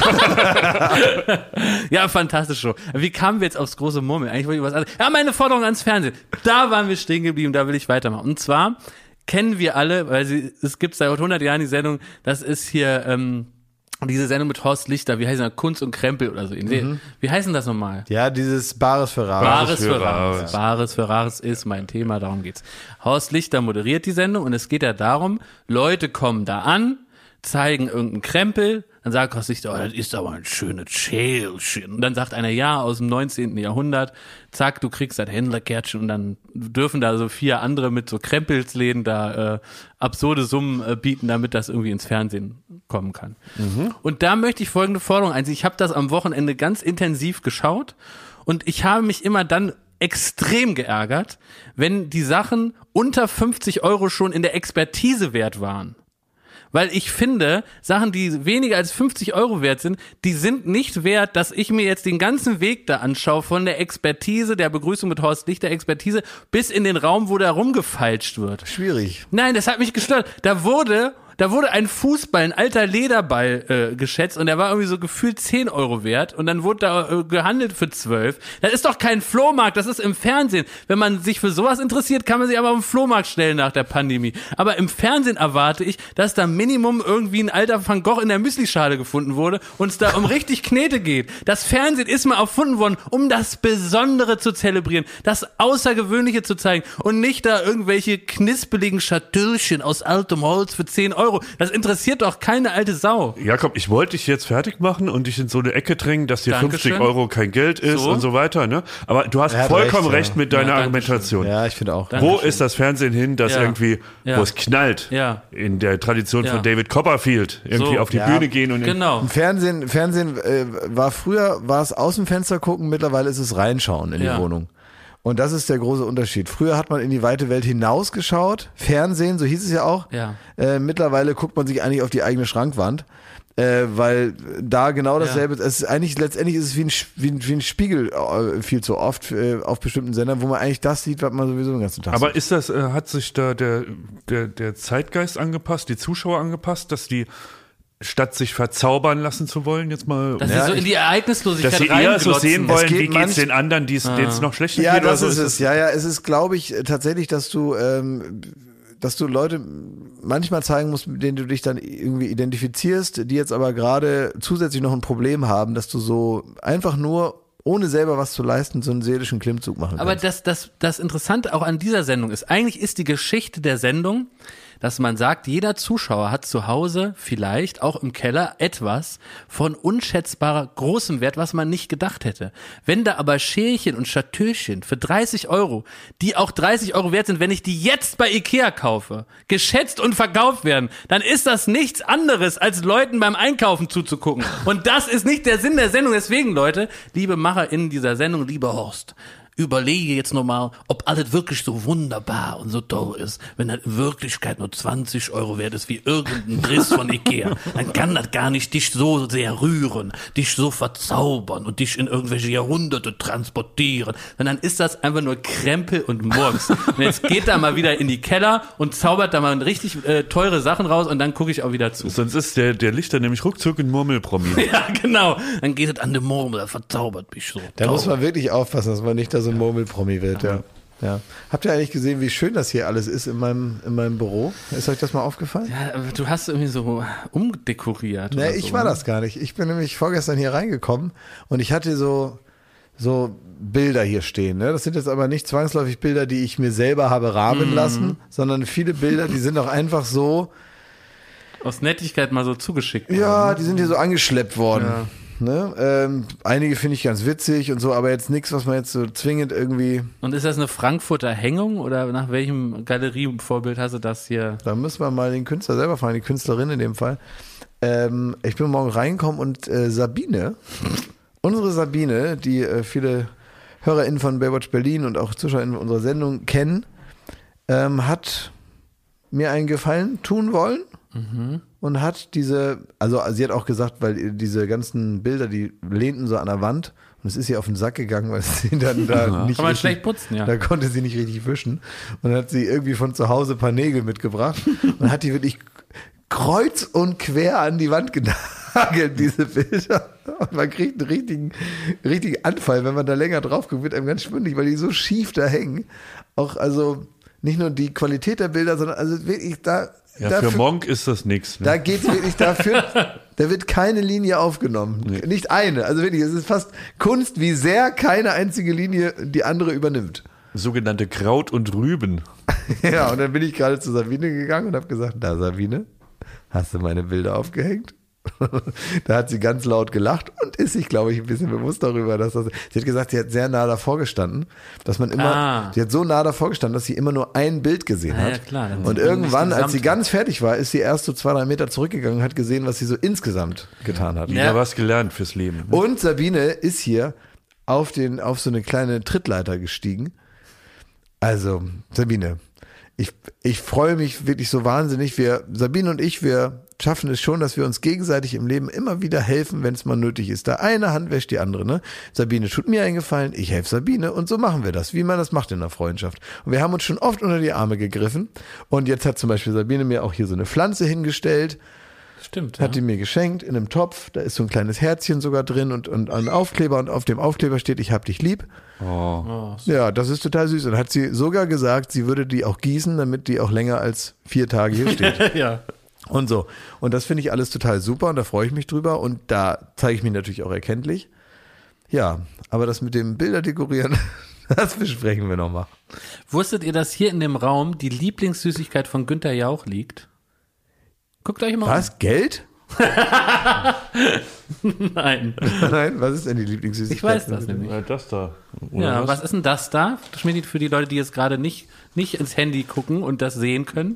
Ja, fantastisch Show. Wie kamen wir jetzt aufs große Murmel? Eigentlich wollte ich was anderes. Ja, meine Forderung ans Fernsehen. Da waren wir stehen geblieben, da will ich weitermachen. Und zwar kennen wir alle, weil sie, es gibt seit hundert Jahren die Sendung, das ist hier ähm, diese Sendung mit Horst Lichter, wie heißt das? Kunst und Krempel oder so. Mhm. Wie heißen das nochmal? Ja, dieses Bares für Rares. Bares für für Rares. Rares. Bares für Rares ist mein Thema, darum geht's. Horst Lichter moderiert die Sendung und es geht ja darum, Leute kommen da an, zeigen irgendeinen Krempel, dann sagt Horst Lichter, oh, das ist aber ein schönes Schälchen. Und dann sagt einer, ja, aus dem neunzehnten Jahrhundert, zack, du kriegst das Händlerkärtchen und dann dürfen da so vier andere mit so Krempelsläden da äh, absurde Summen äh, bieten, damit das irgendwie ins Fernsehen kommen kann. Mhm. Und da möchte ich folgende Forderung einziehen. Ich habe das am Wochenende ganz intensiv geschaut und ich habe mich immer dann extrem geärgert, wenn die Sachen unter fünfzig Euro schon in der Expertise wert waren. Weil ich finde, Sachen, die weniger als fünfzig Euro wert sind, die sind nicht wert, dass ich mir jetzt den ganzen Weg da anschaue, von der Expertise, der Begrüßung mit Horst Lichter Expertise, bis in den Raum, wo da rumgefeilscht wird. Schwierig. Nein, das hat mich gestört. Da wurde, da wurde ein Fußball, ein alter Lederball äh, geschätzt und der war irgendwie so gefühlt zehn Euro wert und dann wurde da äh, gehandelt für zwölf. Das ist doch kein Flohmarkt, das ist im Fernsehen. Wenn man sich für sowas interessiert, kann man sich aber auf den Flohmarkt stellen nach der Pandemie. Aber im Fernsehen erwarte ich, dass da Minimum irgendwie ein alter Van Gogh in der Müslischale gefunden wurde und es da um richtig Knete geht. Das Fernsehen ist mal erfunden worden, um das Besondere zu zelebrieren, das Außergewöhnliche zu zeigen und nicht da irgendwelche knispeligen Schatürchen aus altem Holz für zehn Euro. Das interessiert doch keine alte Sau. Jakob, ich wollte dich jetzt fertig machen und dich in so eine Ecke drängen, dass dir Dankeschön. fünfzig Euro kein Geld ist So. und so weiter, ne? Aber du hast Er hat vollkommen recht, recht, ja. mit deiner Ja, Argumentation. Ja, ich finde auch. Danke. Wo Dankeschön. ist das Fernsehen hin, das Ja. irgendwie, Ja. wo es knallt, Ja. in der Tradition Ja. von David Copperfield, irgendwie So. auf die Ja. Bühne gehen und Genau. Fernsehen, Fernsehen äh, war früher, war es aus dem Fenster gucken, mittlerweile ist es reinschauen in Ja. die Wohnung. Und das ist der große Unterschied. Früher hat man in die weite Welt hinausgeschaut, Fernsehen, so hieß es ja auch. Ja. Äh, mittlerweile guckt man sich eigentlich auf die eigene Schrankwand, äh, weil da genau dasselbe ist. Es ist eigentlich, letztendlich ist es wie ein, Sch- wie ein, wie ein Spiegel äh, viel zu oft äh, auf bestimmten Sendern, wo man eigentlich das sieht, was man sowieso den ganzen Tag Aber sieht. ist das, äh, hat sich da der, der, der Zeitgeist angepasst, die Zuschauer angepasst, dass die, statt sich verzaubern lassen zu wollen, jetzt mal, Dass Ja, sie so ich- in die Ereignislosigkeit dass sie eher so reinglotzen. sehen wollen, geht wie geht's manch- den anderen, die es- denen es noch schlechter Ja, geht? oder das so ist es. Ja, ja, es ist, glaube ich, tatsächlich, dass du, ähm, dass du Leute manchmal zeigen musst, mit denen du dich dann irgendwie identifizierst, die jetzt aber gerade zusätzlich noch ein Problem haben, dass du so einfach nur, ohne selber was zu leisten, so einen seelischen Klimmzug machen Aber kannst. das, das, das Interessante auch an dieser Sendung ist, eigentlich ist die Geschichte der Sendung, dass man sagt, jeder Zuschauer hat zu Hause vielleicht auch im Keller etwas von unschätzbarer großem Wert, was man nicht gedacht hätte. Wenn da aber Schälchen und Schatürchen für dreißig Euro, die auch dreißig Euro wert sind, wenn ich die jetzt bei Ikea kaufe, geschätzt und verkauft werden, dann ist das nichts anderes, als Leuten beim Einkaufen zuzugucken. Und das ist nicht der Sinn der Sendung. Deswegen, Leute, liebe MacherInnen dieser Sendung, lieber Horst, überlege jetzt nochmal, ob alles wirklich so wunderbar und so toll ist. Wenn das in Wirklichkeit nur zwanzig Euro wert ist, wie irgendein Driss von Ikea, dann kann das gar nicht dich so sehr rühren, dich so verzaubern und dich in irgendwelche Jahrhunderte transportieren. Sondern dann ist das einfach nur Krempel und Murks. Und jetzt geht da mal wieder in die Keller und zaubert da mal richtig äh, teure Sachen raus und dann gucke ich auch wieder zu. Sonst ist der, der Lichter nämlich ruckzuck ein Murmelpromi. Ja, genau. Dann geht es an den Murmel, das verzaubert mich so. Da toll. muss man wirklich aufpassen, dass man nicht da so ein Murmelpromi wird, ja. Ja. Habt ihr eigentlich gesehen, wie schön das hier alles ist in meinem, in meinem Büro? Ist euch das mal aufgefallen? Ja, aber du hast irgendwie so umdekoriert. Nee, oder ich so, war ne? das gar nicht. Ich bin nämlich vorgestern hier reingekommen und ich hatte so, so Bilder hier stehen. Ne? Das sind jetzt aber nicht zwangsläufig Bilder, die ich mir selber habe rahmen Mhm. lassen, sondern viele Bilder, die sind auch einfach so, Aus Nettigkeit mal so zugeschickt. ja, worden, die sind hier so angeschleppt worden. Ja. Ne? Ähm, einige finde ich ganz witzig und so, aber jetzt nichts, was man jetzt so zwingend irgendwie, Und ist das eine Frankfurter Hängung oder nach welchem Galerievorbild hast du das hier? da müssen wir mal den Künstler selber fragen, die Künstlerin in dem Fall. Ähm, ich bin morgen reingekommen und äh, Sabine, unsere Sabine, die äh, viele HörerInnen von Baywatch Berlin und auch ZuschauerInnen unserer Sendung kennen, ähm, hat mir einen Gefallen tun wollen mhm. und hat diese, also sie hat auch gesagt, weil diese ganzen Bilder, die lehnten so an der Wand und es ist ihr auf den Sack gegangen, weil sie dann da ja. nicht Kann man richtig, schlecht putzen, ja. Da konnte sie nicht richtig wischen und dann hat sie irgendwie von zu Hause ein paar Nägel mitgebracht und hat die wirklich kreuz und quer an die Wand genagelt, diese Bilder. Und man kriegt einen richtigen, richtigen Anfall, wenn man da länger drauf guckt, wird einem ganz schwindelig, weil die so schief da hängen. Auch also nicht nur die Qualität der Bilder, sondern also wirklich da. Ja, dafür, für Monk ist das nichts. Ne? Da geht's wirklich dafür, da wird keine Linie aufgenommen. Nee. Nicht eine. Also wirklich, es ist fast Kunst, wie sehr keine einzige Linie die andere übernimmt. Sogenannte Kraut und Rüben. Ja, und dann bin ich gerade zu Sabine gegangen und habe gesagt, da Sabine, hast du meine Bilder aufgehängt? Da hat sie ganz laut gelacht und ist sich, glaube ich, ein bisschen bewusst darüber, dass das, sie hat gesagt, sie hat sehr nah davor gestanden, dass man immer, ah. sie hat so nah davor gestanden, dass sie immer nur ein Bild gesehen hat. Ja, klar, und irgendwann, als sie ganz fertig war, ist sie erst so zwei, drei Meter zurückgegangen und hat gesehen, was sie so insgesamt getan hat. Ja, was gelernt fürs Leben. Ne? Und Sabine ist hier auf den, auf so eine kleine Trittleiter gestiegen. Also, Sabine, ich, ich freue mich wirklich so wahnsinnig. Wir, Sabine und ich, wir schaffen es schon, dass wir uns gegenseitig im Leben immer wieder helfen, wenn es mal nötig ist. Da eine Hand wäscht die andere, ne? Sabine tut mir einen Gefallen, ich helfe Sabine und so machen wir das, wie man das macht in der Freundschaft. Und wir haben uns schon oft unter die Arme gegriffen und jetzt hat zum Beispiel Sabine mir auch hier so eine Pflanze hingestellt. Stimmt. Hat ja. die mir geschenkt in einem Topf, da ist so ein kleines Herzchen sogar drin und, und ein Aufkleber und auf dem Aufkleber steht, ich hab dich lieb. Oh. Oh, so. Ja, das ist total süß. Und hat sie sogar gesagt, sie würde die auch gießen, damit die auch länger als vier Tage hier steht. Ja. Und so. Und das finde ich alles total super und da freue ich mich drüber und da zeige ich mich natürlich auch erkenntlich. Ja, aber das mit dem Bilder dekorieren, das besprechen wir nochmal. Wusstet ihr, dass hier in dem Raum die Lieblingssüßigkeit von Günther Jauch liegt? Guckt euch mal an. Was? Geld? Nein. Nein, was ist denn die Lieblingssüßigkeit? Ich weiß das nämlich. Ja, das da. Oder Ja, was? was ist denn das da? Schmidt, für die Leute, die jetzt gerade nicht, nicht ins Handy gucken und das sehen können.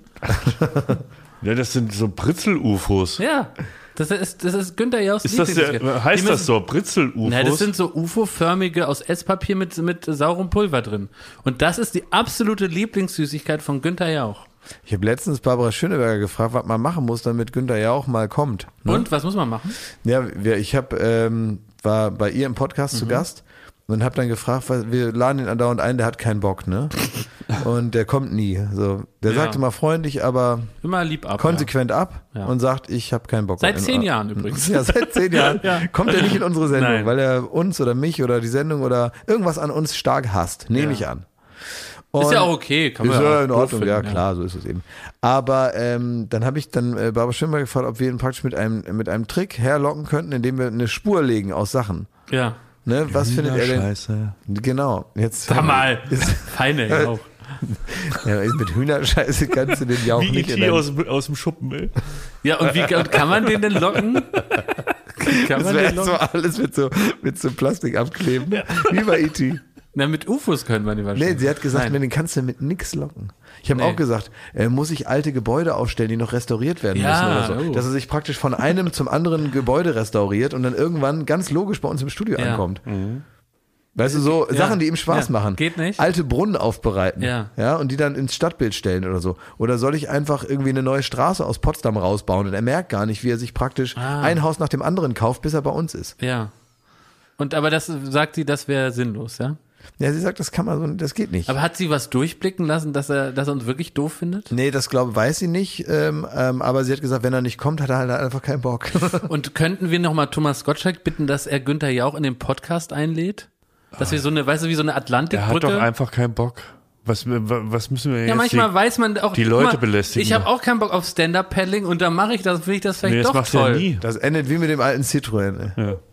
Ja, das sind so Britzel-U F Os. Ja, das ist, das ist Günther Jauchs Ist das Lieblingssüßigkeit. der, heißt Die das müssen- so, Britzel-U F Os? Nein, das sind so U F O-förmige aus Esspapier mit, mit saurem Pulver drin. Und das ist die absolute Lieblingssüßigkeit von Günther Jauch. Ich habe letztens Barbara Schöneberger gefragt, was man machen muss, damit Günther Jauch mal kommt. Ne? Und, was muss man machen? Ja, wir, ich hab, ähm, war bei ihr im Podcast zu Gast und habe dann gefragt, was, wir laden ihn andauernd ein, der hat keinen Bock, ne? Und der kommt nie. So, der Ja. sagt immer freundlich, aber Immer lieb ab. konsequent ab Ja. und sagt, ich habe keinen Bock. Seit In- zehn Jahren übrigens. Ja, seit zehn Jahren Ja. kommt er nicht in unsere Sendung, Nein. weil er uns oder mich oder die Sendung oder irgendwas an uns stark hasst, nehme Ja. ich an. Ist ja Und- auch okay. Kann man ist ja ja auch in doof Ordnung, ja finden, klar, so ist es eben. Aber ähm, dann habe ich dann äh, Barbara Schöneberger gefragt, ob wir ihn praktisch mit einem mit einem Trick herlocken könnten, indem wir eine Spur legen aus Sachen. Ja. Ne, was findet er denn? Scheiße. Genau. Jetzt Sag mal. Ist, Feine Jauch. ja, mit Hühnerscheiße kannst du den Jauch Wie nicht E in T dein, aus, aus dem Schuppen, ey. Ja, und wie und kann man den denn locken? Kann das man wäre den so locken? alles mit so mit so Plastik abkleben, wie bei E T Na, mit U F Os können wir den wahrscheinlich. Nee, sie hat gesagt, Nein. den kannst du mit nix locken. Ich habe Nee. auch gesagt, äh, muss ich alte Gebäude aufstellen, die noch restauriert werden Ja, müssen oder so. oh. Dass er sich praktisch von einem zum anderen Gebäude restauriert und dann irgendwann ganz logisch bei uns im Studio Ja. ankommt. Weißt du, so Ja. Sachen, die ihm Spaß Ja. machen. Geht nicht. Alte Brunnen aufbereiten. Ja. Ja, und die dann ins Stadtbild stellen oder so. Oder soll ich einfach irgendwie eine neue Straße aus Potsdam rausbauen und er merkt gar nicht, wie er sich praktisch Ah. ein Haus nach dem anderen kauft, bis er bei uns ist. Ja. Und aber das sagt sie, das wäre sinnlos, ja? Ja, sie sagt, das kann man so, das geht nicht. Aber hat sie was durchblicken lassen, dass er, dass er uns wirklich doof findet? Nee, das glaube weiß sie nicht, ähm, ähm, aber sie hat gesagt, wenn er nicht kommt, hat er halt einfach keinen Bock. Und könnten wir nochmal Thomas Gottschalk bitten, dass er Günther Jauch in den Podcast einlädt? Dass wir so eine, weißt du, wie so eine Der hat Atlantikbrücke. doch einfach keinen Bock. Was, was müssen wir jetzt? Ja, manchmal die, weiß man auch. die guck Leute mal, belästigen. Ich habe auch keinen Bock auf Stand-Up-Paddling und dann mache ich das, finde ich das vielleicht Nee, das doch machst du toll. ja nie. Das endet wie mit dem alten Citroën. ey. Ja.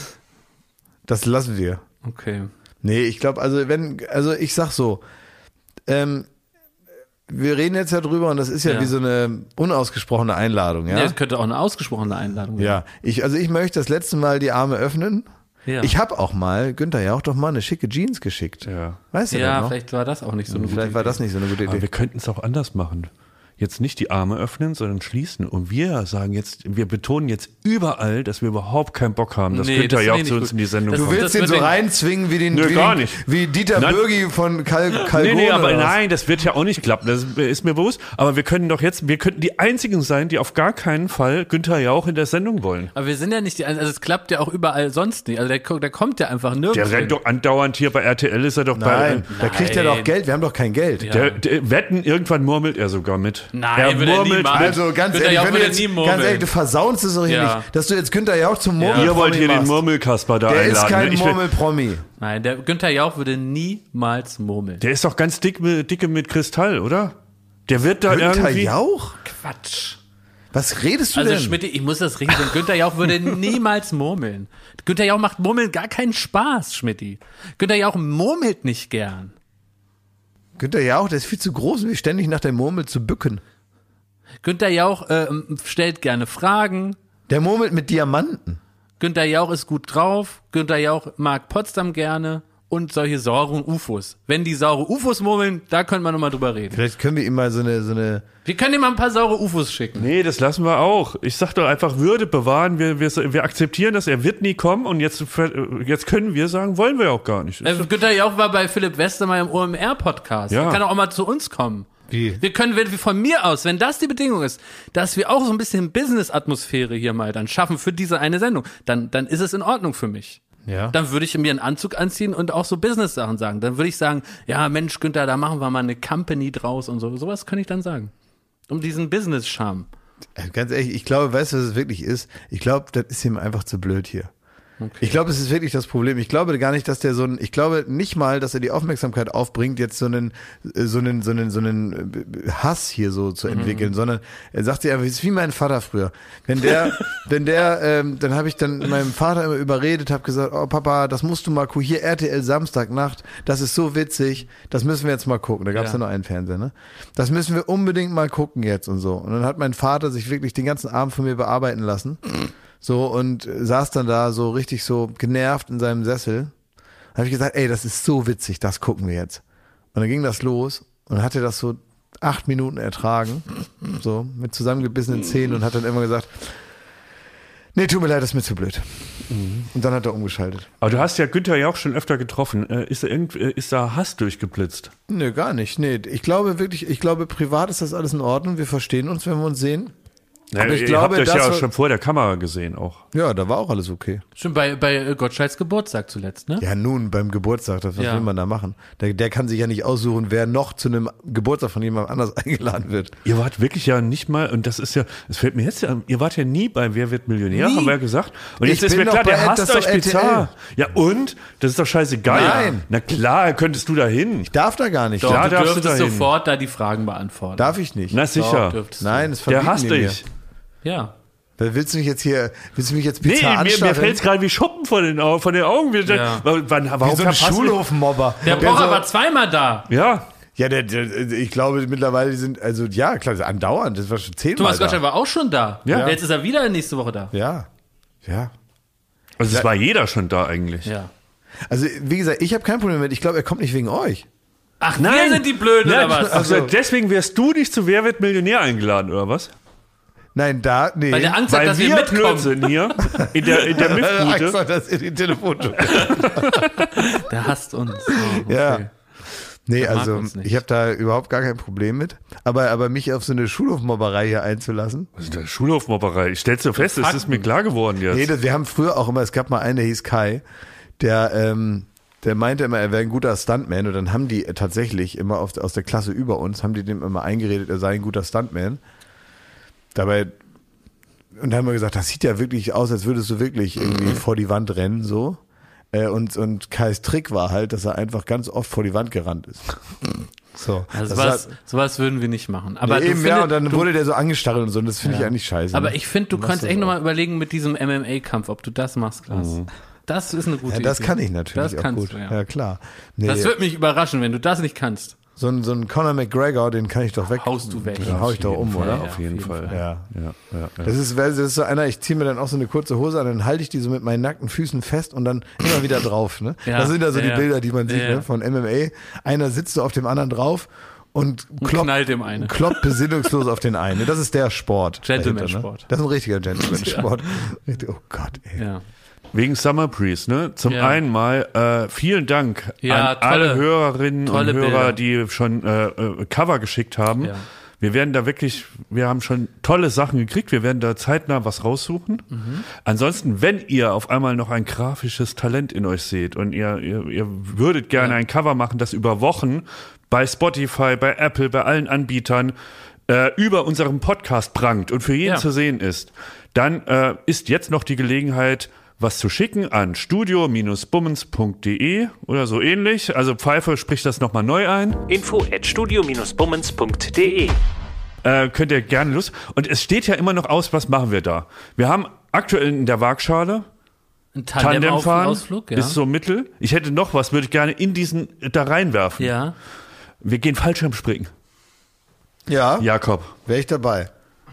Das lassen wir. Okay. Nee, ich glaube, also wenn, also ich sag so, ähm, wir reden jetzt ja drüber und das ist ja, Ja. wie so eine unausgesprochene Einladung, Ja, ja? das könnte auch eine ausgesprochene Einladung sein. Ja, ich, also ich möchte das letzte Mal die Arme öffnen. Ja. Ich habe auch mal Günther ja auch doch mal eine schicke Jeans geschickt. Ja. Weißt du Ja, das noch? vielleicht war das auch nicht so eine gute Vielleicht war Idee. das nicht so eine gute Aber Idee. wir könnten es auch anders machen. jetzt nicht die Arme öffnen, sondern schließen. Und wir sagen jetzt, wir betonen jetzt überall, dass wir überhaupt keinen Bock haben, dass Nee, Günther das Jauch finde ich zu nicht uns gut. in die Sendung Das- Du kommt. willst den wird so den- reinzwingen wie den Nö, wie, gar den- nicht. wie Dieter Nein. Bürgi von Kal Kalgone. Nee, nee, aber oder was? nein, das wird ja auch nicht klappen. Das ist mir bewusst. Aber wir können doch jetzt, wir könnten die einzigen sein, die auf gar keinen Fall Günther Jauch in der Sendung wollen. Aber wir sind ja nicht die, also es klappt ja auch überall sonst nicht. Also der, der kommt ja einfach nirgends. Der rennt hin. doch andauernd hier bei R T L, ist er doch Nein, bei. da kriegt er Nein. doch Geld. Wir haben doch kein Geld. Ja. Der, der Wetten, irgendwann murmelt er sogar mit. Nein, er würde er nie murmelt machen. mit. Also ganz Günther ehrlich, Jauch wenn du würde jetzt, nie ganz murmeln. ehrlich, du versaunst es doch hier Ja. nicht, dass du jetzt Günther Jauch zum Murmel Ihr wollt hier den machst. Murmelkasper da Der einladen. ist kein ne? Ich will- Murmelpromi. Nein, der Günther Jauch würde niemals murmeln. Der ist doch ganz dick, mit- dicke mit Kristall, oder? Der wird da Günther irgendwie. Jauch? Quatsch. Was redest du Also denn? Schmidt, ich muss das richtig sagen. Günther Jauch würde niemals murmeln. Günther Jauch macht Murmeln gar keinen Spaß, Schmidti. Günther Jauch murmelt nicht gern. Günther Jauch, der ist viel zu groß, um sich ständig nach der Murmel zu bücken. Günther Jauch äh, stellt gerne Fragen. Der murmelt mit Diamanten. Günther Jauch ist gut drauf. Günther Jauch mag Potsdam gerne. Und solche sauren U F Os. Wenn die saure U F Os murmeln, da könnte man nochmal drüber reden. Vielleicht können wir ihm mal so eine, so eine, Wir können ihm mal ein paar saure U F Os schicken. Nee, das lassen wir auch. Ich sag doch einfach Würde bewahren. Wir, wir, wir akzeptieren das. Er wird nie kommen. Und jetzt, jetzt können wir sagen, wollen wir auch gar nicht. Äh, Günther Jauch war bei Philipp Westermeier im O M R-Podcast. Ja. Der kann auch mal zu uns kommen. Wie? Wir können, wenn wir von mir aus, wenn das die Bedingung ist, dass wir auch so ein bisschen Business-Atmosphäre hier mal dann schaffen für diese eine Sendung, dann, dann ist es in Ordnung für mich. ja. Dann würde ich mir einen Anzug anziehen und auch so Business-Sachen sagen. Dann würde ich sagen, ja Mensch, Günther, da machen wir mal eine Company draus und so. Sowas könnte ich dann sagen. Um diesen Business-Charme. Äh, Ganz ehrlich, ich glaube, weißt du, was es wirklich ist? Ich glaube, das ist ihm einfach zu blöd hier. Okay. Ich glaube, es ist wirklich das Problem. Ich glaube gar nicht, dass der so ein, ich glaube nicht mal, dass er die Aufmerksamkeit aufbringt, jetzt so einen, äh, so einen, so einen, so einen äh, Hass hier so zu entwickeln, Mhm. sondern er sagt ja, es ist wie mein Vater früher. Wenn der, wenn der, ähm, dann habe ich dann meinem Vater immer überredet, habe gesagt, oh Papa, das musst du mal gucken, hier R T L Samstagnacht, das ist so witzig, das müssen wir jetzt mal gucken. Da gab es ja. Ja. ja nur einen Fernseher, ne? Das müssen wir unbedingt mal gucken jetzt und so. Und dann hat mein Vater sich wirklich den ganzen Abend von mir bearbeiten lassen. So, und saß dann da so richtig so genervt in seinem Sessel. Da habe ich gesagt, ey, das ist so witzig, das gucken wir jetzt. Und dann ging das los und dann hat er das so acht Minuten ertragen, so mit zusammengebissenen Zähnen und hat dann immer gesagt, nee, tut mir leid, das ist mir zu blöd. Und dann hat er umgeschaltet. Aber du hast ja Günther Jauch schon öfter getroffen. Äh, Ist da, irgend, äh, ist da Hass durchgeblitzt? Nee, gar nicht. Nee, ich glaube wirklich, ich glaube, privat ist das alles in Ordnung. Wir verstehen uns, wenn wir uns sehen. Ja, Aber ich ihr glaube, habt euch das ja war- schon vor der Kamera gesehen auch. Ja, da war auch alles okay. Schon bei, bei äh, Gottschalks Geburtstag zuletzt, ne? Ja, nun, beim Geburtstag, das, was Ja. will man da machen? Der, der kann sich ja nicht aussuchen, wer noch zu einem Geburtstag von jemand anders eingeladen wird. Ihr wart wirklich ja nicht mal, und das ist ja, es fällt mir jetzt ja, ihr wart ja nie bei Wer wird Millionär, Nie. haben wir ja gesagt. Und Ich jetzt ist bin mir doch klar, der bei- hasst das ist euch doch R T L. bizarr. Ja und? Das ist doch scheißegal. Nein. Na klar, könntest du da hin. Darf da gar nicht. Doch, Klar du darfst du dürftest dahin. sofort da die Fragen beantworten. Darf ich nicht. Na sicher. Doch, dürftest du. Nein, es Der verbieten hasst die mir. dich. Ja. Weil Willst du mich jetzt hier, willst du mich jetzt Nee, bizarr mir, mir anstacheln? fällt es gerade wie Schuppen von den, Au- von den Augen. Wir, Ja. wann, wann, warum Wie so ein verpassen wir- Schulhofmobber. Der Der Pocher so- war zweimal da. Ja. Ja, der, der, ich glaube mittlerweile die sind, also ja, klar, andauernd, das war schon zehnmal Thomas da. Gottschalk war auch schon da. Ja. Jetzt ist er wieder nächste Woche da. Ja, ja. Also es war jeder schon da eigentlich. Ja. Also wie gesagt, ich habe kein Problem mit, ich glaube, er kommt nicht wegen euch. Ach, wir sind die Blöden, Nein, oder was? Also deswegen wärst du nicht zu Wer wird Millionär eingeladen, oder was? Nein, da, nee. Weil der Angst hat, Weil dass wir wir blöd mitkommen. sind hier in der, in der Angst Miffgute. hat, dass ihr die Telefon Der hasst uns. Oh, okay. Ja. Nee, mag also uns nicht. ich habe da überhaupt gar kein Problem mit. Aber, aber mich auf so eine Schulhofmobberei hier einzulassen. Was ist denn das? Schulhofmobberei? Ich stell's dir fest, es ist mir klar geworden jetzt. Nee, das, wir haben früher auch immer, es gab mal einen, der hieß Kai, der, ähm, der meinte immer, er wäre ein guter Stuntman und dann haben die tatsächlich immer auf, aus der Klasse über uns, haben die dem immer eingeredet, er sei ein guter Stuntman. Dabei, und dann haben wir gesagt, das sieht ja wirklich aus, als würdest du wirklich irgendwie vor die Wand rennen, so. Äh, Und, und Kais Trick war halt, dass er einfach ganz oft vor die Wand gerannt ist. So. Also Das sowas, hat- sowas würden wir nicht machen. Aber Nee, du eben, findest, ja, und dann du, wurde der so angestarrt und so, und das finde ich eigentlich scheiße. aber ne? ich finde, du machst kannst das echt auch. nochmal überlegen mit diesem M M A-Kampf, ob du das machst, Klaas. Das ist eine gute Ja, das Idee. kann ich natürlich das auch kannst gut. Du, ja. Ja, klar. Nee, Das wird mich überraschen, wenn du das nicht kannst. so ein, so ein Conor McGregor, den kann ich doch weg. Haust du weg. Den hau ich doch um, Fall, oder? Auf jeden Fall. Ja. Ja, ja, ja. Das ist, das ist so einer, ich ziehe mir dann auch so eine kurze Hose an, dann halte ich die so mit meinen nackten Füßen fest und dann immer wieder drauf. Ne? Ja, Das sind ja so ja, die ja. Bilder, die man sieht Ja, ja. ne? von M M A. Einer sitzt so auf dem anderen drauf und Und klopp, knallt dem eine. kloppt besinnungslos auf den einen. Das ist der Sport. Gentleman-Sport. dahinter, ne? Das ist ein richtiger Gentleman-Sport. Richtig- Oh Gott, ey. Ja. Wegen Summer Breeze, ne? Zum Ja. einen mal äh, vielen Dank Ja, an alle tolle- Hörerinnen und tolle Hörer, Bilder. die schon äh, äh, Cover geschickt haben. Ja. Wir werden da wirklich, wir haben schon tolle Sachen gekriegt. Wir werden da zeitnah was raussuchen. Mhm. Ansonsten, wenn ihr auf einmal noch ein grafisches Talent in euch seht und ihr, ihr, ihr würdet gerne Ja. ein Cover machen, das über Wochen bei Spotify, bei Apple, bei allen Anbietern äh, über unserem Podcast prangt und für jeden Ja. zu sehen ist, dann äh, ist jetzt noch die Gelegenheit, was zu schicken an studio bummens punkt de oder so ähnlich. Also Pfeife spricht das nochmal neu ein. info at studio bummens punkt de. Äh, könnt ihr gerne Lust. Und es steht ja immer noch aus, was machen wir da? Wir haben aktuell in der Waagschale Ein Tandem fahren, Tandem-Ausflug, ja. ist so mittel. Ich hätte noch was, würde ich gerne in diesen da reinwerfen. Ja. Wir gehen Fallschirmspringen. Ja, Jakob. wäre ich dabei.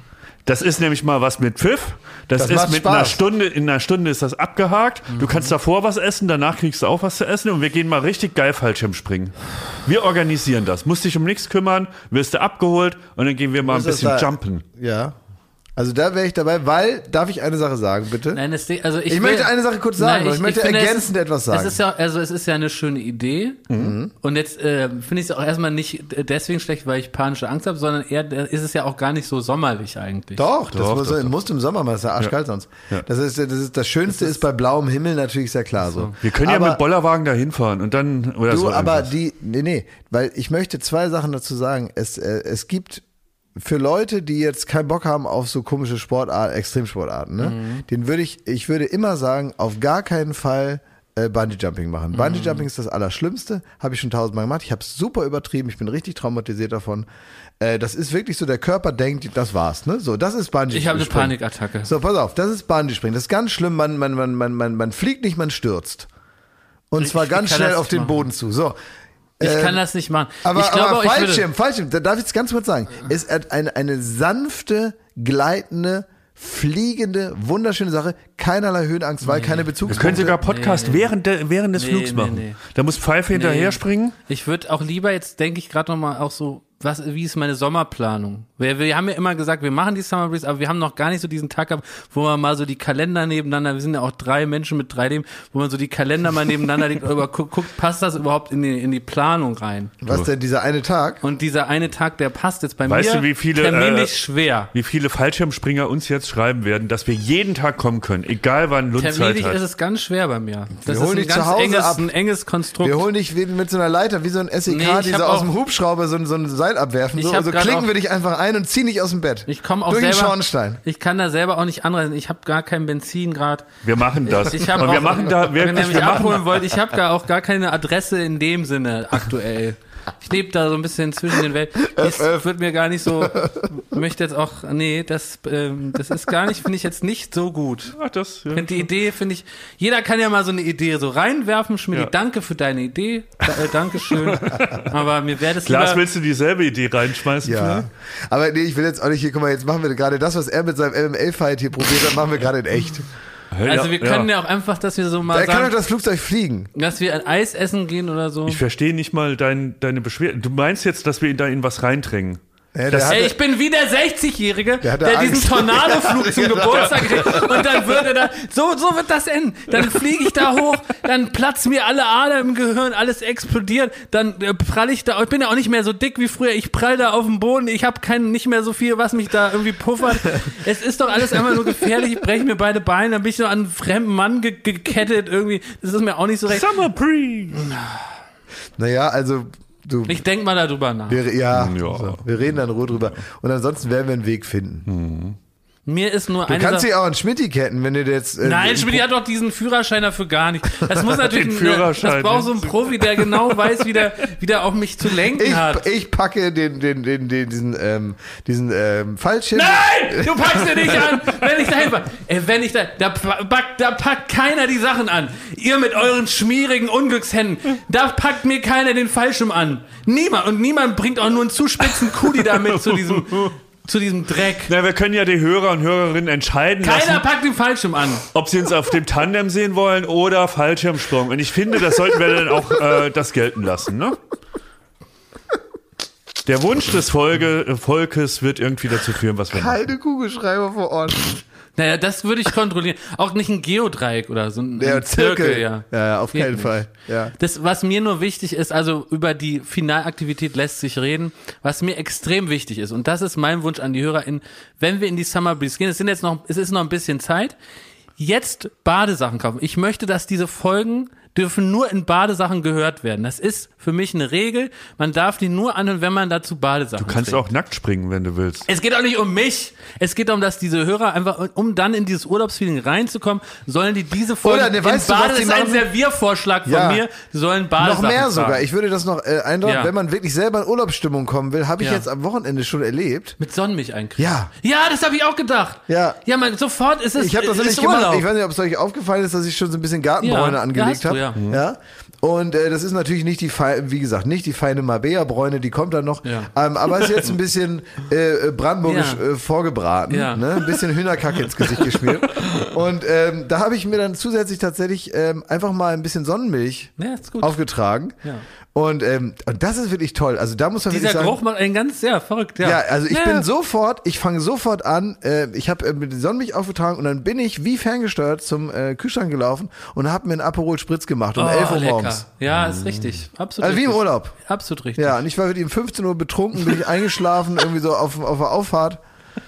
Das ist nämlich mal was mit Pfiff. Das, Das ist macht mit Spaß. einer Stunde, in einer Stunde ist das abgehakt. Du kannst davor was essen, danach kriegst du auch was zu essen und wir gehen mal richtig geil Fallschirmspringen. Wir organisieren das. Musst dich um nichts kümmern, wirst du abgeholt und dann gehen wir mal ein Ist das bisschen da- jumpen. Ja. Also da wäre ich dabei, weil, darf ich eine Sache sagen, bitte? Nein, das, also ich, Ich will, möchte eine Sache kurz sagen, aber ich möchte finde, ergänzend es, etwas sagen. Es ist ja, also es ist ja eine schöne Idee. Und jetzt äh, finde ich es auch erstmal nicht deswegen schlecht, weil ich panische Angst habe, sondern eher äh, ist es ja auch gar nicht so sommerlich eigentlich. Doch, das Doch, muss, doch, doch. musst du im Sommer machen, das ist ja arschkalt sonst. Ja. Das, ist, das, ist, das Schönste ist, bei blauem Himmel natürlich sehr klar so. Wir können ja aber, mit Bollerwagen da hinfahren und dann oder Du, so. aber irgendwas. die, nee, nee, weil ich möchte zwei Sachen dazu sagen. Es, äh, es gibt für Leute, die jetzt keinen Bock haben auf so komische Sportarten, Extremsportarten, ne, Mhm. den würde ich, ich würde immer sagen, auf gar keinen Fall äh, Bungee-Jumping machen. Bungee-Jumping ist das Allerschlimmste, habe ich schon tausendmal gemacht. Ich habe es super übertrieben, ich bin richtig traumatisiert davon. Äh, das ist wirklich so, der Körper denkt, das war's, ne? So, das ist Bungee-Springen. Ich habe eine Panikattacke. So, pass auf, das ist Bungee-Springen. Das ist ganz schlimm, man, man, man, man, man, man fliegt nicht, man stürzt. Und Ich- zwar ich ganz kann schnell das auf den machen. Boden zu. So. Ich Ähm, kann das nicht machen. Aber, ich glaube, aber auch, ich Fallschirm, würde, Fallschirm, da darf ich jetzt ganz kurz sagen, ist eine, eine sanfte, gleitende, fliegende, wunderschöne Sache, keinerlei Höhenangst, weil keine wir Bezugspunkte. können sogar Podcast Nee, nee. während, der, während des Nee, Flugs nee, machen. nee. Da muss Pfeife hinterher springen. Ich würde auch lieber, jetzt denke ich gerade nochmal auch so, was, wie ist meine Sommerplanung? Wir, wir haben ja immer gesagt, wir machen die Summer Breeze, aber wir haben noch gar nicht so diesen Tag gehabt, wo man mal so die Kalender nebeneinander, wir sind ja auch drei Menschen mit drei D, wo man so die Kalender mal nebeneinander legt, aber guckt, guckt, passt das überhaupt in die, in die Planung rein? Was denn, dieser eine Tag? Und dieser eine Tag, der passt jetzt bei Weißt mir du, wie viele, terminlich äh, schwer. Wie viele Fallschirmspringer uns jetzt schreiben werden, dass wir jeden Tag kommen können, egal wann Lund Zeit Terminlich hat. ist es ganz schwer bei mir. Das Wir holen ist ein dich zu ganz Hause enges, ab. ein enges Konstrukt. Wir holen dich wie mit so einer Leiter, wie so ein S E K, Nee, ich die hab so aus auch- dem Hubschrauber so, ein- so ein Seil abwerfen. Ich So, hab so grad klicken auch- wir dich einfach ein und ziehen dich aus dem Bett. Ich komme auch Durch den selber. Schornstein. Ich kann da selber auch nicht anreisen. Ich habe gar kein Benzin gerade. Wir machen das. Ich habe Und auch, wir machen da wenn ihr wirklich, mich wir abholen machen, wollt, ich habe gar auch gar keine Adresse in dem Sinne aktuell. Ich lebe da so ein bisschen zwischen den Welten. Es wird mir gar nicht so, möchte jetzt auch, nee, das, ähm, das ist gar nicht, finde ich jetzt nicht so gut. ach, das, ja. Ich finde die Idee, finde ich, jeder kann ja mal so eine Idee so reinwerfen. Schmidt, Ja. danke für deine Idee. Da, äh, Dankeschön. Aber mir wäre das Lars, lieber, willst du dieselbe Idee reinschmeißen? Ja. Aber nee, ich will jetzt auch nicht hier, guck mal, jetzt machen wir gerade das, was er mit seinem M M A-Fight hier probiert hat, machen wir gerade in echt. also wir können ja. auch einfach, dass wir so mal Da kann doch sagen, das Flugzeug fliegen. dass wir ein Eis essen gehen oder so. Ich verstehe nicht mal dein, deine Beschwerde. Du meinst jetzt, dass wir da in was reindrängen? Ja, Das- der Ey, hatte- ich bin wie der sechzig-Jährige, Der der, hatte diesen Angst. Tornadoflug zum Genau. Geburtstag kriegt und dann würde da, so, so wird das enden. Dann fliege ich da hoch, dann platzen mir alle Adern im Gehirn, alles explodiert, dann äh, prall ich da, ich bin ja auch nicht mehr so dick wie früher, ich prall da auf dem Boden, ich habe kein, nicht mehr so viel, was mich da irgendwie puffert. Es ist doch alles einfach nur gefährlich, ich breche mir beide Beine, dann bin ich noch an einen fremden Mann ge gekettet irgendwie, das ist mir auch nicht so recht. Summer Breeze. Naja, also du. Ich denk mal darüber nach. Wir, ja, Ja. So, wir reden dann roh drüber. Und ansonsten werden wir einen Weg finden. Mir ist nur Du eine kannst Sache- dich auch an Schmidti ketten, wenn du dir jetzt. Äh, Nein, Schmidt hat doch diesen Führerschein dafür gar nicht. Das muss natürlich, Den ein, Führerschein, das braucht so ein Profi, der genau weiß, wie der, wie der auf mich zu lenken ich, hat. ich packe den, den, den, den, diesen, ähm, diesen ähm, Fallschirm. Nein, du packst den nicht an, wenn ich da hinfahre. Ey, wenn ich da, da, packt, da packt keiner die Sachen an. Ihr mit euren schmierigen Unglückshänden, da packt mir keiner den Fallschirm an. Niemand, und niemand bringt auch nur einen zu spitzen Kudi da mit zu diesem, zu diesem Dreck. Na, wir können ja die Hörer und Hörerinnen entscheiden Keiner lassen, packt den Fallschirm an. ob sie uns auf dem Tandem sehen wollen oder Fallschirmsprung. Und ich finde, das sollten wir dann auch äh, das gelten lassen, ne? Der Wunsch des Folge, Volkes wird irgendwie dazu führen, was wir machen. Keine Kugelschreiber vor Ort. Naja, das würde ich kontrollieren. Auch nicht ein Geodreieck oder so ein, Der ein Zirkel, Zirkel. ja. Ja, ja, auf keinen Geht Fall. nicht. Ja. Das, was mir nur wichtig ist, also über die Finalaktivität lässt sich reden, was mir extrem wichtig ist, und das ist mein Wunsch an die HörerInnen, wenn wir in die Summer Breeze gehen, es sind jetzt noch, es ist noch ein bisschen Zeit, jetzt Badesachen kaufen. Ich möchte, dass diese Folgen dürfen nur in Badesachen gehört werden. Das ist für mich eine Regel. Man darf die nur anhören, wenn man dazu Badesachen Du kannst trägt. auch nackt springen, wenn du willst. Es geht auch nicht um mich. Es geht darum, dass diese Hörer einfach, um dann in dieses Urlaubsfeeling reinzukommen, sollen die diese Folge Oder, ne, in weißt du, Bade, was das die ist ein machen? Serviervorschlag von Ja. mir, die sollen Badesachen Noch mehr tragen. sogar. Ich würde das noch äh, einladen, Ja. wenn man wirklich selber in Urlaubsstimmung kommen will, habe ich Ja. jetzt am Wochenende schon erlebt. Mit Sonnenmilch eincremen. Ja. Ja, das habe ich auch gedacht. Ja. Ja, man, sofort ist es, Ich habe das ist nämlich gemacht. Urlaub. Ich weiß nicht, ob es euch aufgefallen ist, dass ich schon so ein bisschen Gartenbräune Ja, angelegt hast du, habe. ja. Ja. Und äh, das ist natürlich nicht die, fei- wie gesagt, nicht die feine Marbella-Bräune, die kommt dann noch. Ja. Ähm, aber ist jetzt ein bisschen äh, brandenburgisch Ja. äh, vorgebraten. Ja. Ne? Ein bisschen Hühnerkacke ins Gesicht geschmiert. Und ähm, da habe ich mir dann zusätzlich tatsächlich ähm, einfach mal ein bisschen Sonnenmilch Ja, ist gut. aufgetragen. Ja. Und, ähm, und das ist wirklich toll. Also da muss man Dieser wirklich sagen, Geruch macht einen ganz, ja, verrückt, ja. ja, also ich ja. bin sofort, ich fange sofort an, äh, ich habe äh, mit der Sonnenmilch aufgetragen und dann bin ich wie ferngesteuert zum äh, Kühlschrank gelaufen und habe mir einen Aperol Spritz gemacht um Oh, elf Uhr lecker. morgens. Ja, ist richtig. Absolut Also wie im richtig. Urlaub. Absolut richtig. Ja, und ich war wirklich um fünfzehn Uhr betrunken, bin ich eingeschlafen, irgendwie so auf, auf der Auffahrt.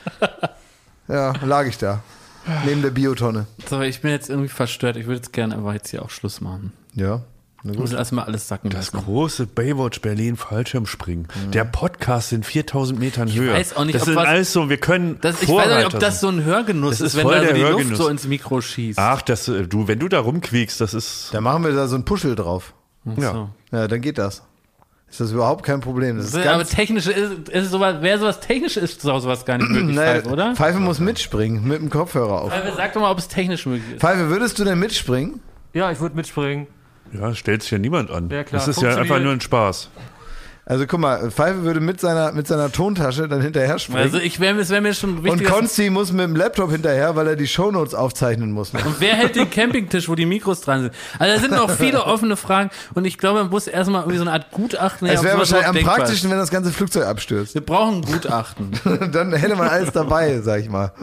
Ja, lag ich da. Neben der Biotonne. So, ich bin jetzt irgendwie verstört. Ich würde jetzt gerne einfach jetzt hier auch Schluss machen. Ja. Na Ich muss gut. erstmal alles sacken Das lassen. große Baywatch Berlin Fallschirmspringen. Der Podcast in viertausend Metern Höhe. weiß auch nicht, das ob sind was- alles so, wir können Das, ich weiß nicht, ob Vorreiter das so sein. ein Hörgenuss Das ist, ist wenn voll da so der die Luft Hörgenuss. so ins Mikro schießt. Ach, das, äh, du, wenn du da rumquiekst, das ist, Da machen wir da so ein Puschel drauf. Ach ja. so. Ja, dann geht das. Ist das überhaupt kein Problem. Das ist Aber ganz, technisch ist, ist sowas, wer sowas technisch ist, ist auch sowas gar nicht möglich, naja, Pfeife, oder? Pfeife muss mitspringen, mit dem Kopfhörer auf. Pfeife, sag doch mal, ob es technisch möglich ist. Pfeife, würdest du denn mitspringen? Ja, ich würde mitspringen. ja, stellt sich ja niemand an. Ja, klar. Das ist ja einfach Funktioniert. nur ein Spaß. Also guck mal, Pfeife würde mit seiner, mit seiner Tontasche dann hinterher springen. Also ich wäre, es wäre mir schon und wichtig. dass- Konsti muss mit dem Laptop hinterher, weil er die Shownotes aufzeichnen muss. Und wer hält den Campingtisch, wo die Mikros dran sind? Also da sind noch viele offene Fragen und ich glaube, man muss erstmal irgendwie so eine Art Gutachten. Es her, wäre ob sowas wahrscheinlich am überhaupt denkbar praktischsten, ist. wenn das ganze Flugzeug abstürzt. Wir brauchen ein Gutachten. Dann hätte man alles dabei, sag ich mal.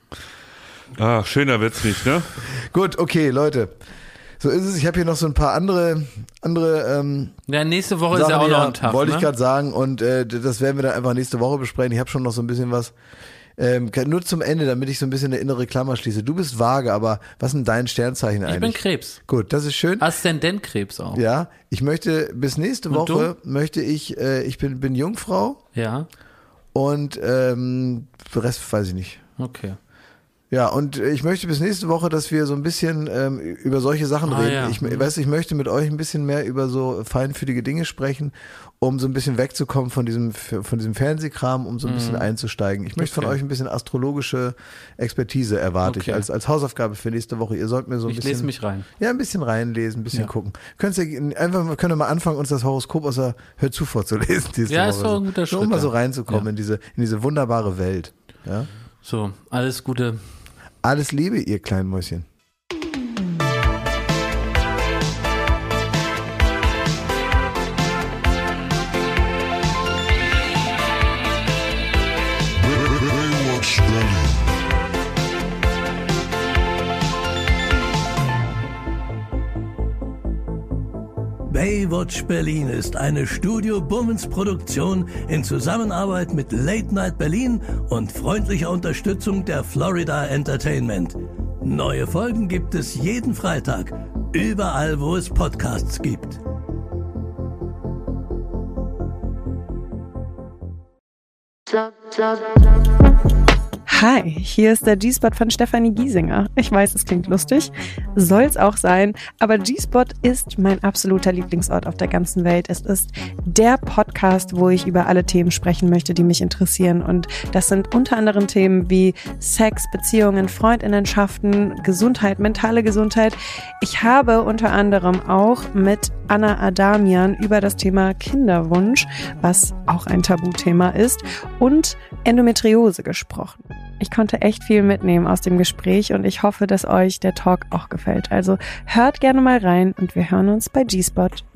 Ah, schöner wird's nicht, ne? Gut, okay, Leute. So ist es. Ich habe hier noch so ein paar andere, andere ähm, Ja, nächste Woche ist Sachen ja auch noch hier, ein Tag. wollte ich ne? gerade sagen. Und äh, das werden wir dann einfach nächste Woche besprechen. Ich habe schon noch so ein bisschen was. Ähm, nur zum Ende, damit ich so ein bisschen eine innere Klammer schließe. Du bist vage, aber was ist denn dein Sternzeichen eigentlich? Ich bin Krebs. Gut, das ist schön. Aszendentkrebs auch. Ja, ich möchte bis nächste Und Woche möchte ich, äh, ich bin, bin Jungfrau Ja, und ähm, den Rest weiß ich nicht. okay. Ja, und ich möchte bis nächste Woche, dass wir so ein bisschen ähm, über solche Sachen Ah, reden. ja. Ich weiß, ich möchte mit euch ein bisschen mehr über so feinfühlige Dinge sprechen, um so ein bisschen wegzukommen von diesem von diesem Fernsehkram, um so ein bisschen einzusteigen. Ich möchte von Okay. euch ein bisschen astrologische Expertise erwarte Okay. ich als als Hausaufgabe für nächste Woche. Ihr sollt mir so ein Ich bisschen lese mich rein. ja, ein bisschen reinlesen, ein bisschen Ja. gucken. Könnt ihr einfach könnt ihr mal anfangen, uns das Horoskop aus der Hör zu vorzulesen diese Ja, Woche. ist doch ein guter so, um Schritt, mal so ja. reinzukommen Ja. in diese in diese wunderbare Welt. Ja? So, alles Gute. Alles Liebe, ihr kleinen Mäuschen. Baywatch Berlin. Baywatch Berlin ist eine Studio Bummens Produktion in Zusammenarbeit mit Late Night Berlin und freundlicher Unterstützung der Florida Entertainment. Neue Folgen gibt es jeden Freitag, überall wo es Podcasts gibt. Hi, hier ist der G-Spot von Stefanie Giesinger. Ich weiß, es klingt lustig, soll's auch sein, aber G-Spot ist mein absoluter Lieblingsort auf der ganzen Welt. Es ist der Podcast, wo ich über alle Themen sprechen möchte, die mich interessieren. Und das sind unter anderem Themen wie Sex, Beziehungen, Freundinnenschaften, Gesundheit, mentale Gesundheit. Ich habe unter anderem auch mit Anna Adamian über das Thema Kinderwunsch, was auch ein Tabuthema ist, und Endometriose gesprochen. Ich konnte echt viel mitnehmen aus dem Gespräch und ich hoffe, dass euch der Talk auch gefällt. Also hört gerne mal rein und wir hören uns bei G-Spot.